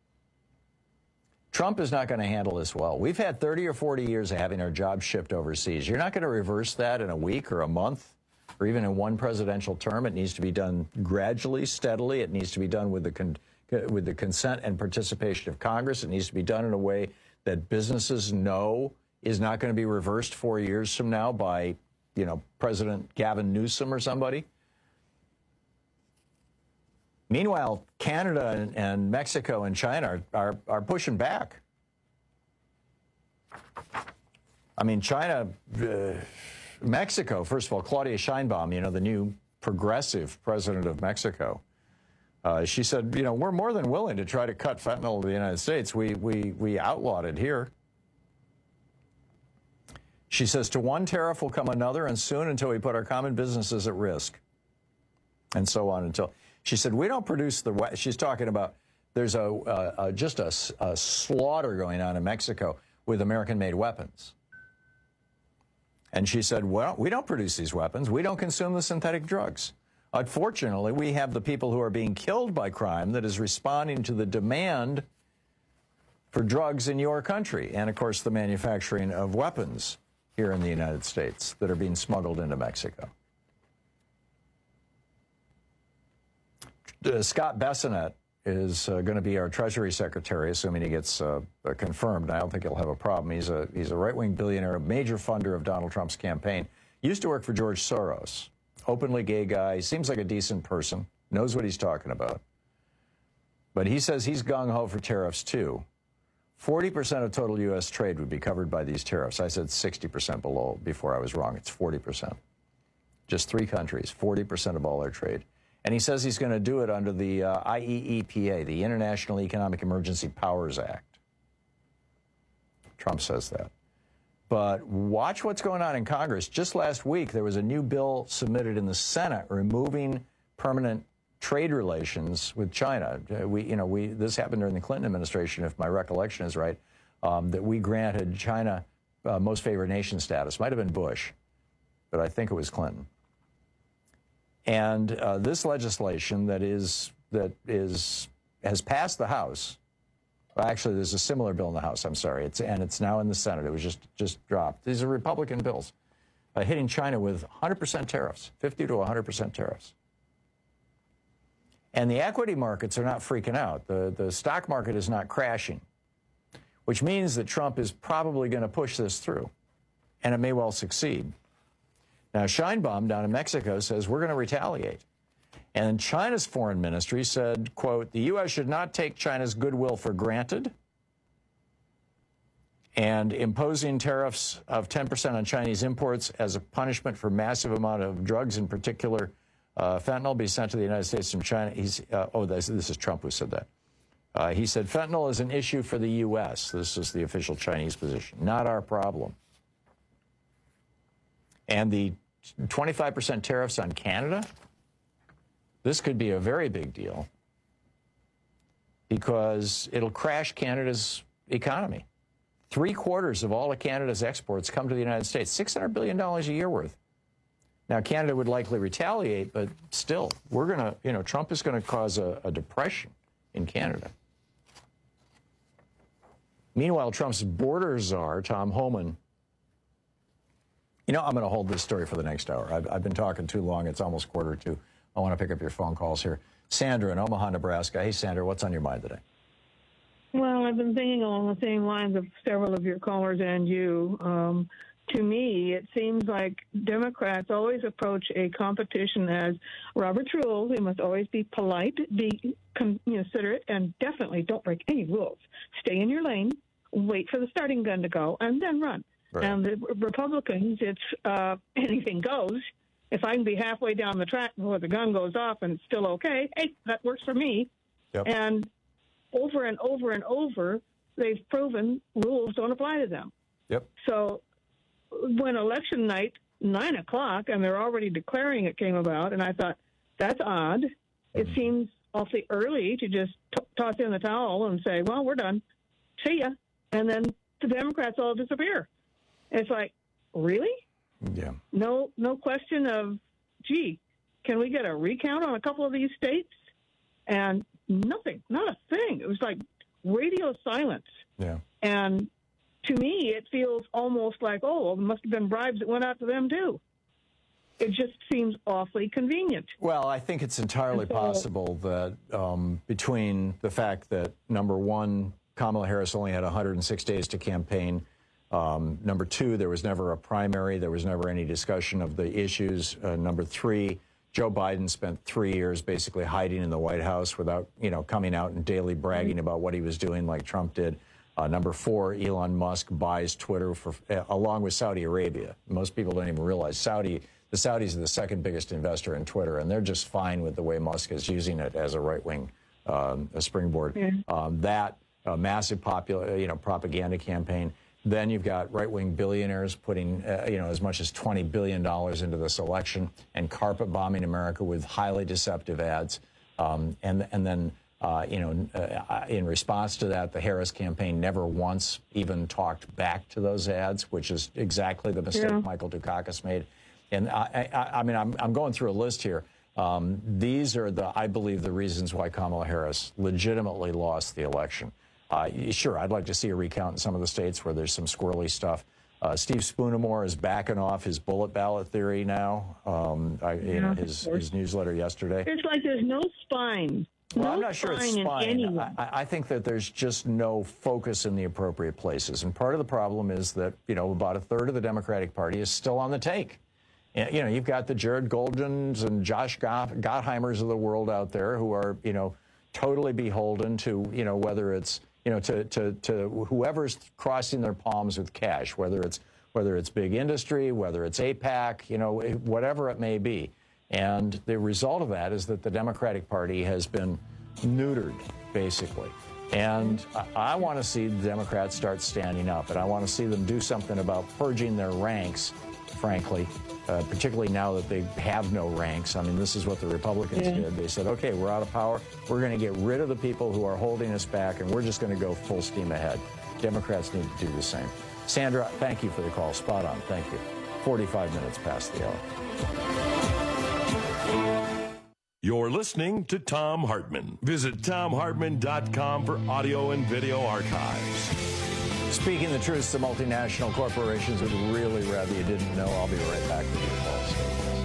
Trump is not going to handle this well. We've had thirty or forty years of having our jobs shipped overseas. You're not going to reverse that in a week or a month or even in one presidential term. It needs to be done gradually, steadily. It needs to be done with the con- with the consent and participation of Congress. It needs to be done in a way that businesses know is not going to be reversed four years from now by, you know, President Gavin Newsom or somebody. Meanwhile, Canada and, and Mexico and China are, are, are pushing back. I mean, China, uh, Mexico, first of all, Claudia Sheinbaum, you know, the new progressive president of Mexico, uh, she said, you know, we're more than willing to try to cut fentanyl to the United States. We, we, we outlawed it here. She says, to one tariff will come another, and soon until we put our common businesses at risk. And so on until, she said, we don't produce the, she's talking about, there's a, a, a just a, a slaughter going on in Mexico with American-made weapons. And she said, well, we don't produce these weapons. We don't consume the synthetic drugs. Unfortunately, we have the people who are being killed by crime that is responding to the demand for drugs in your country. And, of course, the manufacturing of weapons here in the United States that are being smuggled into Mexico. Uh, Scott Bessonette is uh, going to be our Treasury Secretary, assuming he gets uh, uh, confirmed. I don't think he'll have a problem. He's a he's a right-wing billionaire, a major funder of Donald Trump's campaign. Used to work for George Soros. Openly gay guy. Seems like a decent person. Knows what he's talking about. But he says he's gung-ho for tariffs, too. forty percent of total U S trade would be covered by these tariffs. I said sixty percent below before I was wrong. It's forty percent. Just three countries, forty percent of all their trade. And he says he's going to do it under the uh, I E E P A, the International Economic Emergency Powers Act. Trump says that. But watch what's going on in Congress. Just last week, there was a new bill submitted in the Senate removing permanent trade relations with China. We, you know, we this happened during the Clinton administration, if my recollection is right, um, that we granted China uh, most favored nation status. Might have been Bush, but I think it was Clinton. And uh, this legislation that is that is has passed the House. Well, actually, there's a similar bill in the House. I'm sorry, it's and it's now in the Senate. It was just just dropped. These are Republican bills, uh, hitting China with one hundred percent tariffs, fifty to one hundred percent tariffs. And the equity markets are not freaking out. The the stock market is not crashing, which means that Trump is probably going to push this through, and it may well succeed. Now, Sheinbaum down in Mexico says we're going to retaliate. And China's foreign ministry said, quote, the U S should not take China's goodwill for granted. And imposing tariffs of ten percent on Chinese imports as a punishment for massive amount of drugs, in particular uh, fentanyl, be sent to the United States from China. He's, uh, oh, this, this is Trump who said that. Uh, he said fentanyl is an issue for the U S. This is the official Chinese position, not our problem. And the twenty-five percent tariffs on Canada, this could be a very big deal because it'll crash Canada's economy. Three quarters of all of Canada's exports come to the United States, six hundred billion dollars a year worth. Now, Canada would likely retaliate, but still, we're going to, you know, Trump is going to cause a, a depression in Canada. Meanwhile, Trump's border czar, Tom Homan, you know, I'm going to hold this story for the next hour. I've, I've been talking too long. It's almost quarter to. I want to pick up your phone calls here. Sandra in Omaha, Nebraska. Hey, Sandra, what's on your mind today? Well, I've been thinking along the same lines of several of your callers and you. Um, to me, it seems like Democrats always approach a competition as Robert's rules. They must always be polite, be considerate, and definitely don't break any rules. Stay in your lane, wait for the starting gun to go, and then run. Right. And the Republicans, it's uh, anything goes. If I can be halfway down the track before the gun goes off and it's still okay, hey, that works for me. Yep. And over and over and over, they've proven rules don't apply to them. Yep. So when election night, nine o'clock, and they're already declaring it came about, and I thought, that's odd. Mm-hmm. It seems awfully early to just t- toss in the towel and say, well, we're done. See ya. And then the Democrats all disappear. It's like, really? Yeah. No, no question of, gee, can we get a recount on a couple of these states? And nothing, not a thing. It was like radio silence. Yeah. And to me, it feels almost like, oh, well, there must have been bribes that went out to them too. It just seems awfully convenient. Well, I think it's entirely so, possible that um, between the fact that, number one, Kamala Harris only had one hundred six days to campaign, um, number two, there was never a primary, there was never any discussion of the issues, uh, number three, Joe Biden spent three years basically hiding in the White House without, you know, coming out and daily bragging mm-hmm. about what he was doing like Trump did. Uh, number four, Elon Musk buys Twitter for, uh, along with Saudi Arabia. Most people don't even realize Saudi... The Saudis are the second biggest investor in Twitter, and they're just fine with the way Musk is using it as a right-wing um, a springboard. Yeah. Um, that uh, massive popular, you know, propaganda campaign. Then you've got right-wing billionaires putting, uh, you know, as much as twenty billion dollars into this election and carpet bombing America with highly deceptive ads. Um, and and then, uh, you know, uh, in response to that, the Harris campaign never once even talked back to those ads, which is exactly the mistake yeah. Michael Dukakis made. And I, I, I mean, I'm, I'm going through a list here. Um, these are the, I believe, the reasons why Kamala Harris legitimately lost the election. Uh, sure, I'd like to see a recount in some of the states where there's some squirrely stuff. Uh, Steve Spoonemore is backing off his bullet ballot theory now. Um, I, yeah, you know, his, his newsletter yesterday. It's like there's no spine. Well, no I'm not sure it's spine. I, I think that there's just no focus in the appropriate places. And part of the problem is that, you know, about a third of the Democratic Party is still on the take. You know, you've got the Jared Goldens and Josh Gottheimers of the world out there who are, you know, totally beholden to, you know, whether it's, you know, to, to, to whoever's crossing their palms with cash, whether it's whether it's big industry, whether it's AIPAC, you know, whatever it may be. And the result of that is that the Democratic Party has been neutered, basically. And I, I want to see the Democrats start standing up, and I want to see them do something about purging their ranks, frankly. Uh, particularly now that they have no ranks. I mean, this is what the Republicans yeah. did. They said, okay, we're out of power. We're going to get rid of the people who are holding us back, and we're just going to go full steam ahead. Democrats need to do the same. Sandra, thank you for the call. Spot on. Thank you. forty-five minutes past the hour. You're listening to Thom Hartmann. Visit Thom Hartmann dot com for audio and video archives. Speaking the truth to multinational corporations would really rather you didn't know. I'll be right back with your calls.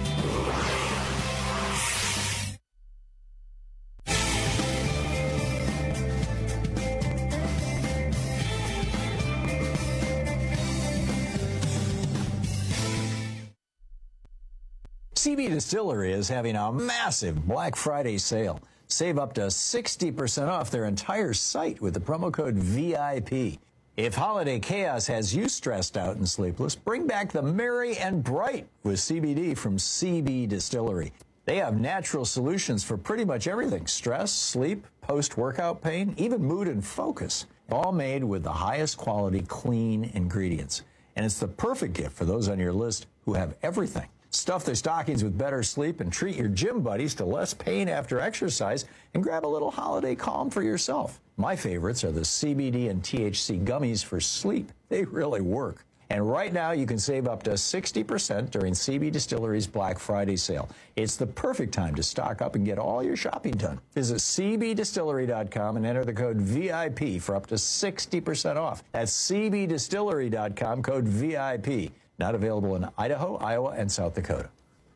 C B Distillery is having a massive Black Friday sale. Save up to sixty percent off their entire site with the promo code V I P. If holiday chaos has you stressed out and sleepless, bring back the merry and bright with C B D from C B Distillery. They have natural solutions for pretty much everything: stress, sleep, post-workout pain, even mood and focus. All made with the highest quality, clean ingredients. And it's the perfect gift for those on your list who have everything. Stuff their stockings with better sleep and treat your gym buddies to less pain after exercise and grab a little holiday calm for yourself. My favorites are the C B D and T H C gummies for sleep. They really work. And right now you can save up to sixty percent during C B Distillery's Black Friday sale. It's the perfect time to stock up and get all your shopping done. Visit C B Distillery dot com and enter the code V I P for up to sixty percent off. That's C B Distillery dot com, code V I P. Not available in Idaho, Iowa, and South Dakota.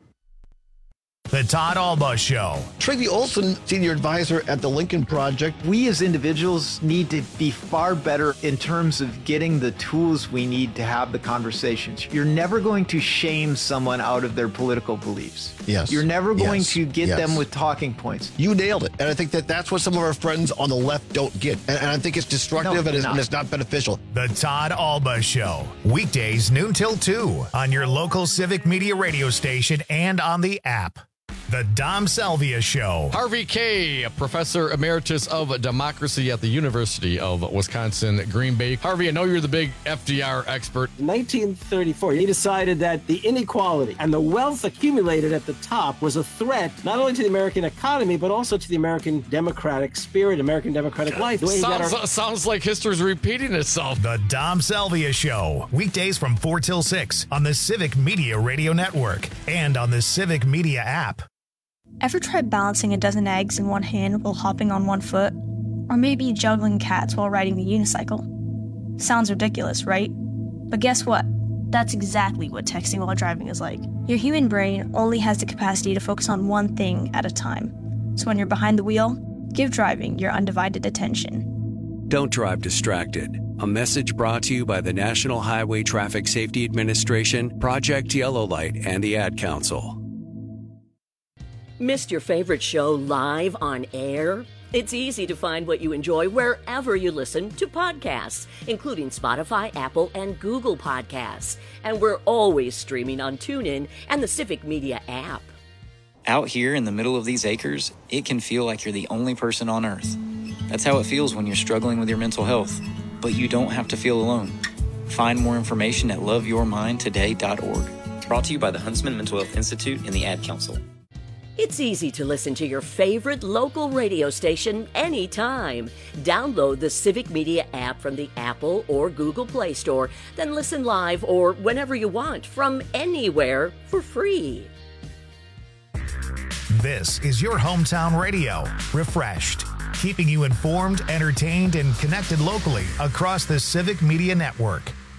The Todd Alba Show. Tracy Olson, Senior Advisor at the Lincoln Project. We as individuals need to be far better in terms of getting the tools we need to have the conversations. You're never going to shame someone out of their political beliefs. Yes. You're never going yes. to get yes. them with talking points. You nailed it. And I think that that's what some of our friends on the left don't get. And, and I think it's destructive no, and, it's, and it's not beneficial. The Todd Alba Show. Weekdays noon till two on your local Civic Media radio station and on the app. The Dom Salvia Show. Harvey Kaye, Professor Emeritus of Democracy at the University of Wisconsin, Green Bay. Harvey, I know you're the big F D R expert. In nineteen thirty-four, he decided that the inequality and the wealth accumulated at the top was a threat not only to the American economy, but also to the American democratic spirit, American democratic life. The way sounds, our- sounds like history's repeating itself. The Dom Salvia Show. Weekdays from four till six on the Civic Media Radio Network and on the Civic Media app. Ever tried balancing a dozen eggs in one hand while hopping on one foot? Or maybe juggling cats while riding the unicycle? Sounds ridiculous, right? But guess what? That's exactly what texting while driving is like. Your human brain only has the capacity to focus on one thing at a time. So when you're behind the wheel, give driving your undivided attention. Don't drive distracted. A message brought to you by the National Highway Traffic Safety Administration, Project Yellow Light, and the Ad Council. Missed your favorite show live on air? It's easy to find what you enjoy wherever you listen to podcasts, including Spotify, Apple, and Google Podcasts. And we're always streaming on TuneIn and the Civic Media app. Out here in the middle of these acres, it can feel like you're the only person on Earth. That's how it feels when you're struggling with your mental health. But you don't have to feel alone. Find more information at love your mind today dot org. Brought to you by the Huntsman Mental Health Institute and the Ad Council. It's easy to listen to your favorite local radio station anytime. Download the Civic Media app from the Apple or Google Play Store, then listen live or whenever you want from anywhere for free. This is your hometown radio, refreshed, keeping you informed, entertained, and connected locally across the Civic Media Network.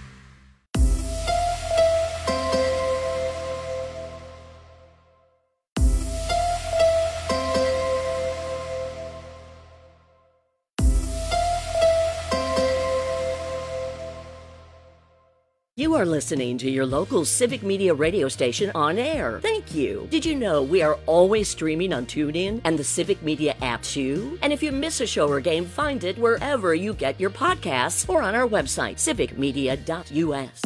You are listening to your local Civic Media radio station on air. Thank you. Did you know we are always streaming on TuneIn and the Civic Media app too? And if you miss a show or game, find it wherever you get your podcasts or on our website, civic media dot u s.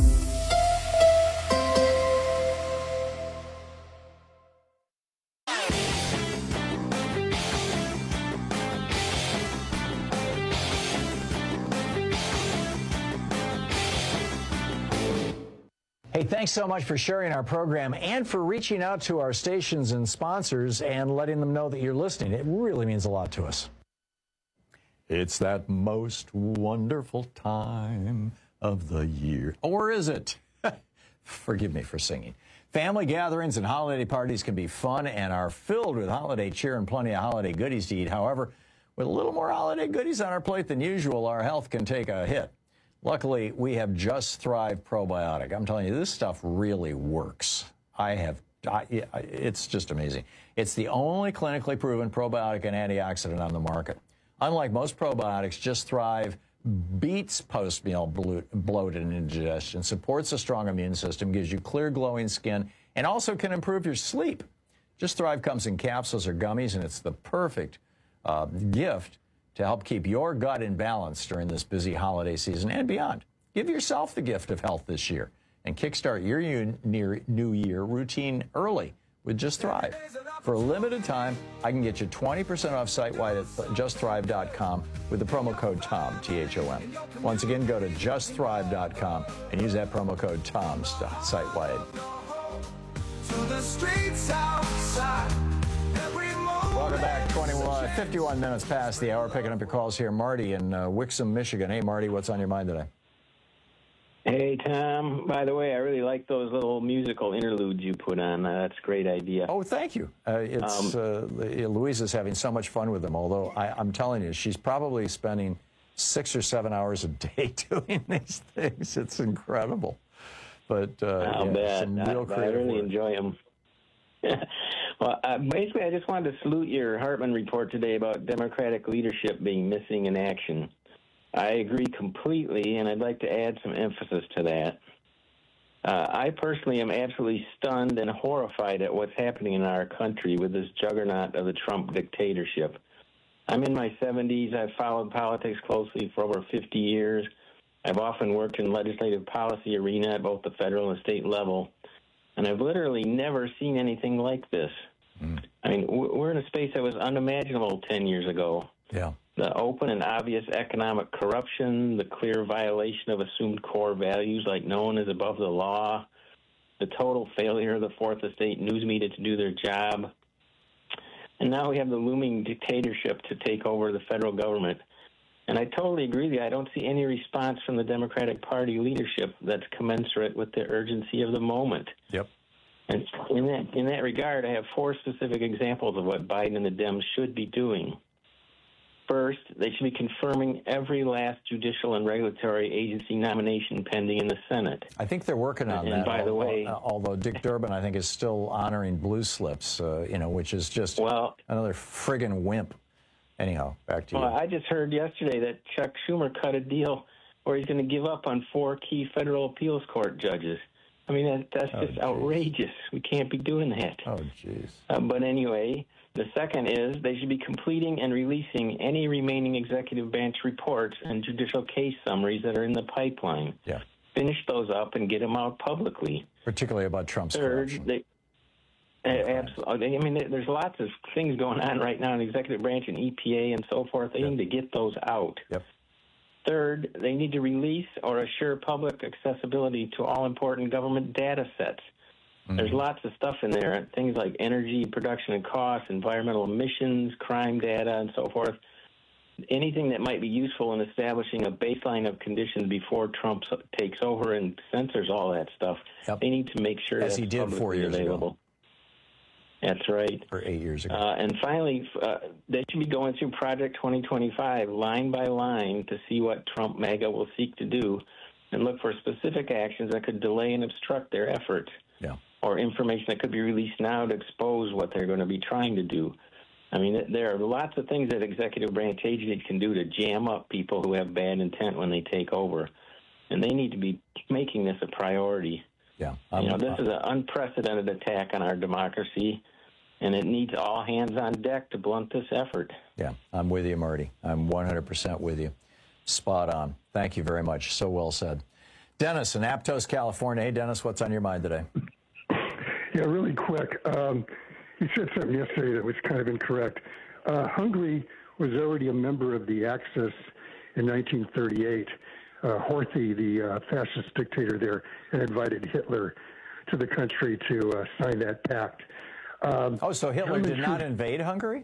Hey, thanks so much for sharing our program and for reaching out to our stations and sponsors and letting them know that you're listening. It really means a lot to us. It's that most wonderful time of the year. Or is it? Forgive me for singing. Family gatherings and holiday parties can be fun and are filled with holiday cheer and plenty of holiday goodies to eat. However, with a little more holiday goodies on our plate than usual, our health can take a hit. Luckily, we have Just Thrive Probiotic. I'm telling you, this stuff really works. I have, I, it's just amazing. It's the only clinically proven probiotic and antioxidant on the market. Unlike most probiotics, Just Thrive beats post-meal bloat and indigestion, supports a strong immune system, gives you clear, glowing skin, and also can improve your sleep. Just Thrive comes in capsules or gummies, and it's the perfect uh, gift to help keep your gut in balance during this busy holiday season and beyond. Give yourself the gift of health this year and kickstart your new year routine early with Just Thrive. For a limited time, I can get you twenty percent off site-wide at just thrive dot com with the promo code TOM, T H O M. Once again, go to just thrive dot com and use that promo code TOM site-wide. To the streets outside. Welcome back. twenty-one, fifty-one minutes past the hour. Picking up your calls here. Marty in uh, Wixom, Michigan. Hey, Marty, what's on your mind today? Hey, Tom. By the way, I really like those little musical interludes you put on. Uh, that's a great idea. Oh, thank you. Uh, it's um, uh, Louisa's having so much fun with them, although I, I'm telling you, she's probably spending six or seven hours a day doing these things. It's incredible. But uh, I'll yeah, bet. some real I, I creative really work. enjoy them. Well, uh, basically, I just wanted to salute your Hartman report today about Democratic leadership being missing in action. I agree completely, and I'd like to add some emphasis to that. Uh, I personally am absolutely stunned and horrified at what's happening in our country with this juggernaut of the Trump dictatorship. I'm in my seventies. I've followed politics closely for over fifty years. I've often worked in legislative policy arena at both the federal and state level, and I've literally never seen anything like this. Mm. I mean, we're in a space that was unimaginable ten years ago. Yeah. The open and obvious economic corruption, the clear violation of assumed core values like no one is above the law, the total failure of the Fourth Estate news media to do their job. And now we have the looming dictatorship to take over the federal government. And I totally agree with you. I don't see any response from the Democratic Party leadership that's commensurate with the urgency of the moment. Yep. And in that, in that regard, I have four specific examples of what Biden and the Dems should be doing. First, they should be confirming every last judicial and regulatory agency nomination pending in the Senate. I think they're working on and that. by the way, although Dick Durbin, I think, is still honoring blue slips, uh, you know, which is just well, another friggin' wimp. Anyhow, back to you. Well, I just heard yesterday that Chuck Schumer cut a deal where he's going to give up on four key federal appeals court judges. I mean, that, that's Oh, just geez. outrageous. We can't be doing that. Oh, jeez. Uh, but anyway, the second is they should be completing and releasing any remaining executive branch reports and judicial case summaries that are in the pipeline. Yeah. Finish those up and get them out publicly. Particularly about Trump's Third, corruption. they, uh, absolutely. I mean, there- there's lots of things going on right now in the executive branch and E P A and so forth. They need to get those out. Yep. Third, they need to release or assure public accessibility to all important government data sets. Mm-hmm. There's lots of stuff in there, things like energy production and costs, environmental emissions, crime data, and so forth. Anything that might be useful in establishing a baseline of conditions before Trump takes over and censors all that stuff. Yep. They need to make sure As that's he did four years available. ago. That's right. Or eight years ago. Uh, and finally, uh, they should be going through Project twenty twenty-five line by line to see what Trump MAGA will seek to do and look for specific actions that could delay and obstruct their efforts. Yeah. Or information that could be released now to expose what they're going to be trying to do. I mean, there are lots of things that executive branch agencies can do to jam up people who have bad intent when they take over. And they need to be making this a priority. Yeah. Um, you know, this uh, is an unprecedented attack on our democracy, and it needs all hands on deck to blunt this effort. Yeah, I'm with you, Marty. I'm one hundred percent with you. Spot on. Thank you very much. So well said. Dennis in Aptos, California. Hey, Dennis, what's on your mind today? Yeah, really quick. Um, you said something yesterday that was kind of incorrect. Uh, Hungary was already a member of the Axis in nineteen thirty-eight. Uh, Horthy, the uh, fascist dictator there, had invited Hitler to the country to uh, sign that pact. Um, oh, so Hitler did not invade Hungary?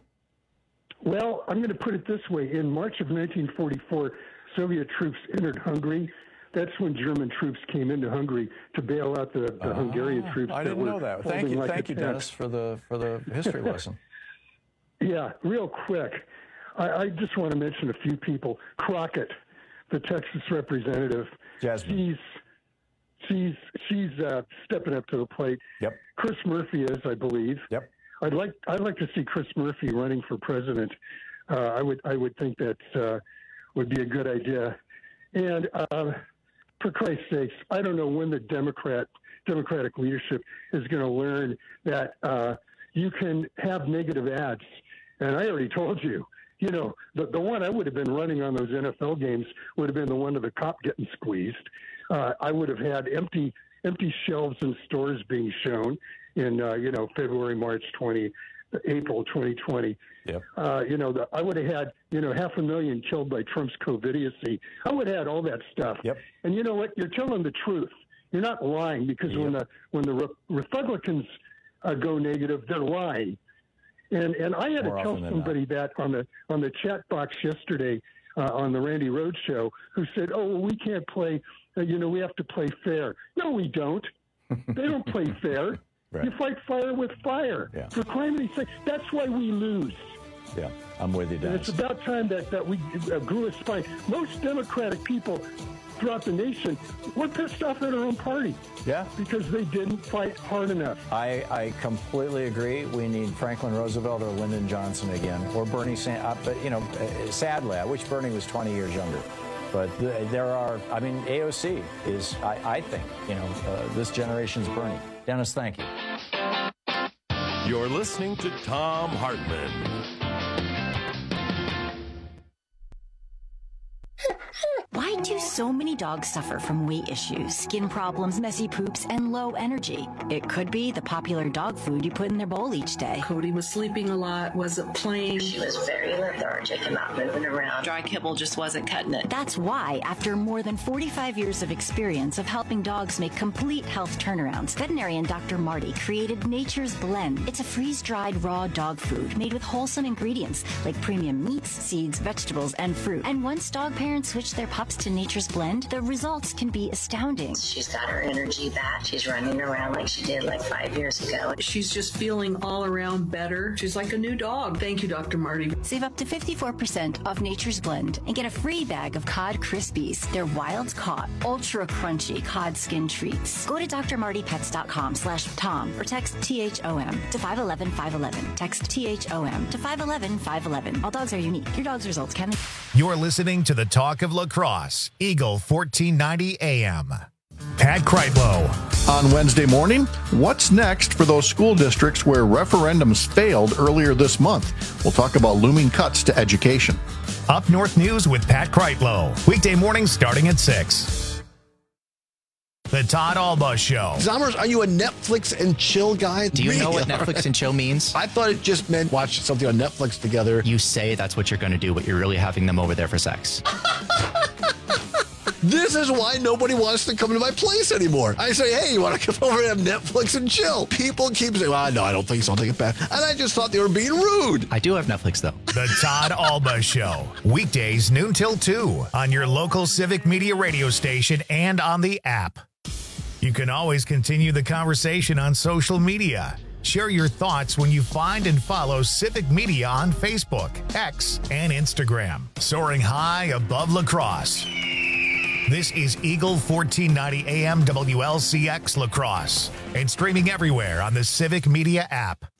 Well, I'm going to put it this way. In March of nineteen forty-four, Soviet troops entered Hungary. That's when German troops came into Hungary to bail out the, the Ah, Hungarian troops. I that didn't were know that. Thank holding you, like thank a you, tent. Dennis, for the for the history lesson. Yeah, real quick. I, I just want to mention a few people. Crockett, the Texas representative. Jasmine. She's she's she's uh, stepping up to the plate. Yep. Chris Murphy is, I believe. Yep. I'd like I'd like to see Chris Murphy running for president. Uh, I would I would think that uh, would be a good idea. And uh, for Christ's sakes, I don't know when the Democrat Democratic leadership is going to learn that uh, you can have negative ads. And I already told you, you know, the the one I would have been running on those N F L games would have been the one of the cop getting squeezed. Uh, I would have had empty empty shelves in stores being shown in uh, you know February, March, twenty, April twenty twenty. Yep. Uh, you know, the, I would have had you know half a million killed by Trump's COVIDiocy. I would have had all that stuff. Yep. And you know what? You're telling the truth. You're not lying because Yep. when the when the Re- Republicans uh, go negative, they're lying. And and I had More to tell often than somebody that on the on the chat box yesterday uh, on the Randy Rhoads show, who said, "Oh, well, we can't play. Uh, you know, we have to play fair." No, we don't. They don't play fair. Right. You fight fire with fire. Yeah. For criminy sake, that's why we lose. Yeah, I'm with you, And Dennis. it's about time that that we uh, grew a spine. Most Democratic people throughout the nation were pissed off at our own party. Yeah. Because they didn't fight hard enough. I, I completely agree. We need Franklin Roosevelt or Lyndon Johnson again, or Bernie Sanders. But, you know, uh, sadly, I wish Bernie was twenty years younger. But th- there are, I mean, A O C is, I, I think, you know, uh, this generation's Bernie. Dennis, thank you. You're listening to Thom Hartmann. Why do so many dogs suffer from weight issues, skin problems, messy poops, and low energy? It could be the popular dog food you put in their bowl each day. Cody was sleeping a lot, wasn't playing. She was very lethargic and not moving around. Dry kibble just wasn't cutting it. That's why, after more than forty-five years of experience of helping dogs make complete health turnarounds, veterinarian Doctor Marty created Nature's Blend. It's a freeze-dried raw dog food made with wholesome ingredients like premium meats, seeds, vegetables, and fruit. And once dog parents switch their pups to Nature's Nature's Blend, the results can be astounding. She's got her energy back. She's running around like she did like five years ago. She's just feeling all around better. She's like a new dog. Thank you, Doctor Marty. Save up to fifty-four percent off Nature's Blend and get a free bag of Cod Krispies. They're wild caught, ultra crunchy cod skin treats. Go to d r marty pets dot com slash Tom or text T H O M to five one one five one one. Text T H O M to five one one five one one. All dogs are unique. Your dog's results can... You're listening to the Talk of Lacrosse, Eagle fourteen ninety A M. Pat Kreitlow. On Wednesday morning, what's next for those school districts where referendums failed earlier this month? We'll talk about looming cuts to education. Up North News with Pat Kreitlow. Weekday mornings starting at six. The Todd Alba Show. Zommers, are you a Netflix and chill guy? Do you know what Netflix and chill means? I thought it just meant watch something on Netflix together. You say that's what you're going to do, but you're really having them over there for sex. This is why nobody wants to come to my place anymore. I say, hey, you want to come over and have Netflix and chill? People keep saying, well, no, I don't think so. I'll take it back. And I just thought they were being rude. I do have Netflix, though. The Todd Alba Show. Weekdays noon till two on your local Civic Media radio station and on the app. You can always continue the conversation on social media. Share your thoughts when you find and follow Civic Media on Facebook, X, and Instagram. Soaring high above lacrosse. This is Eagle fourteen ninety A M W L C X Lacrosse and streaming everywhere on the Civic Media app.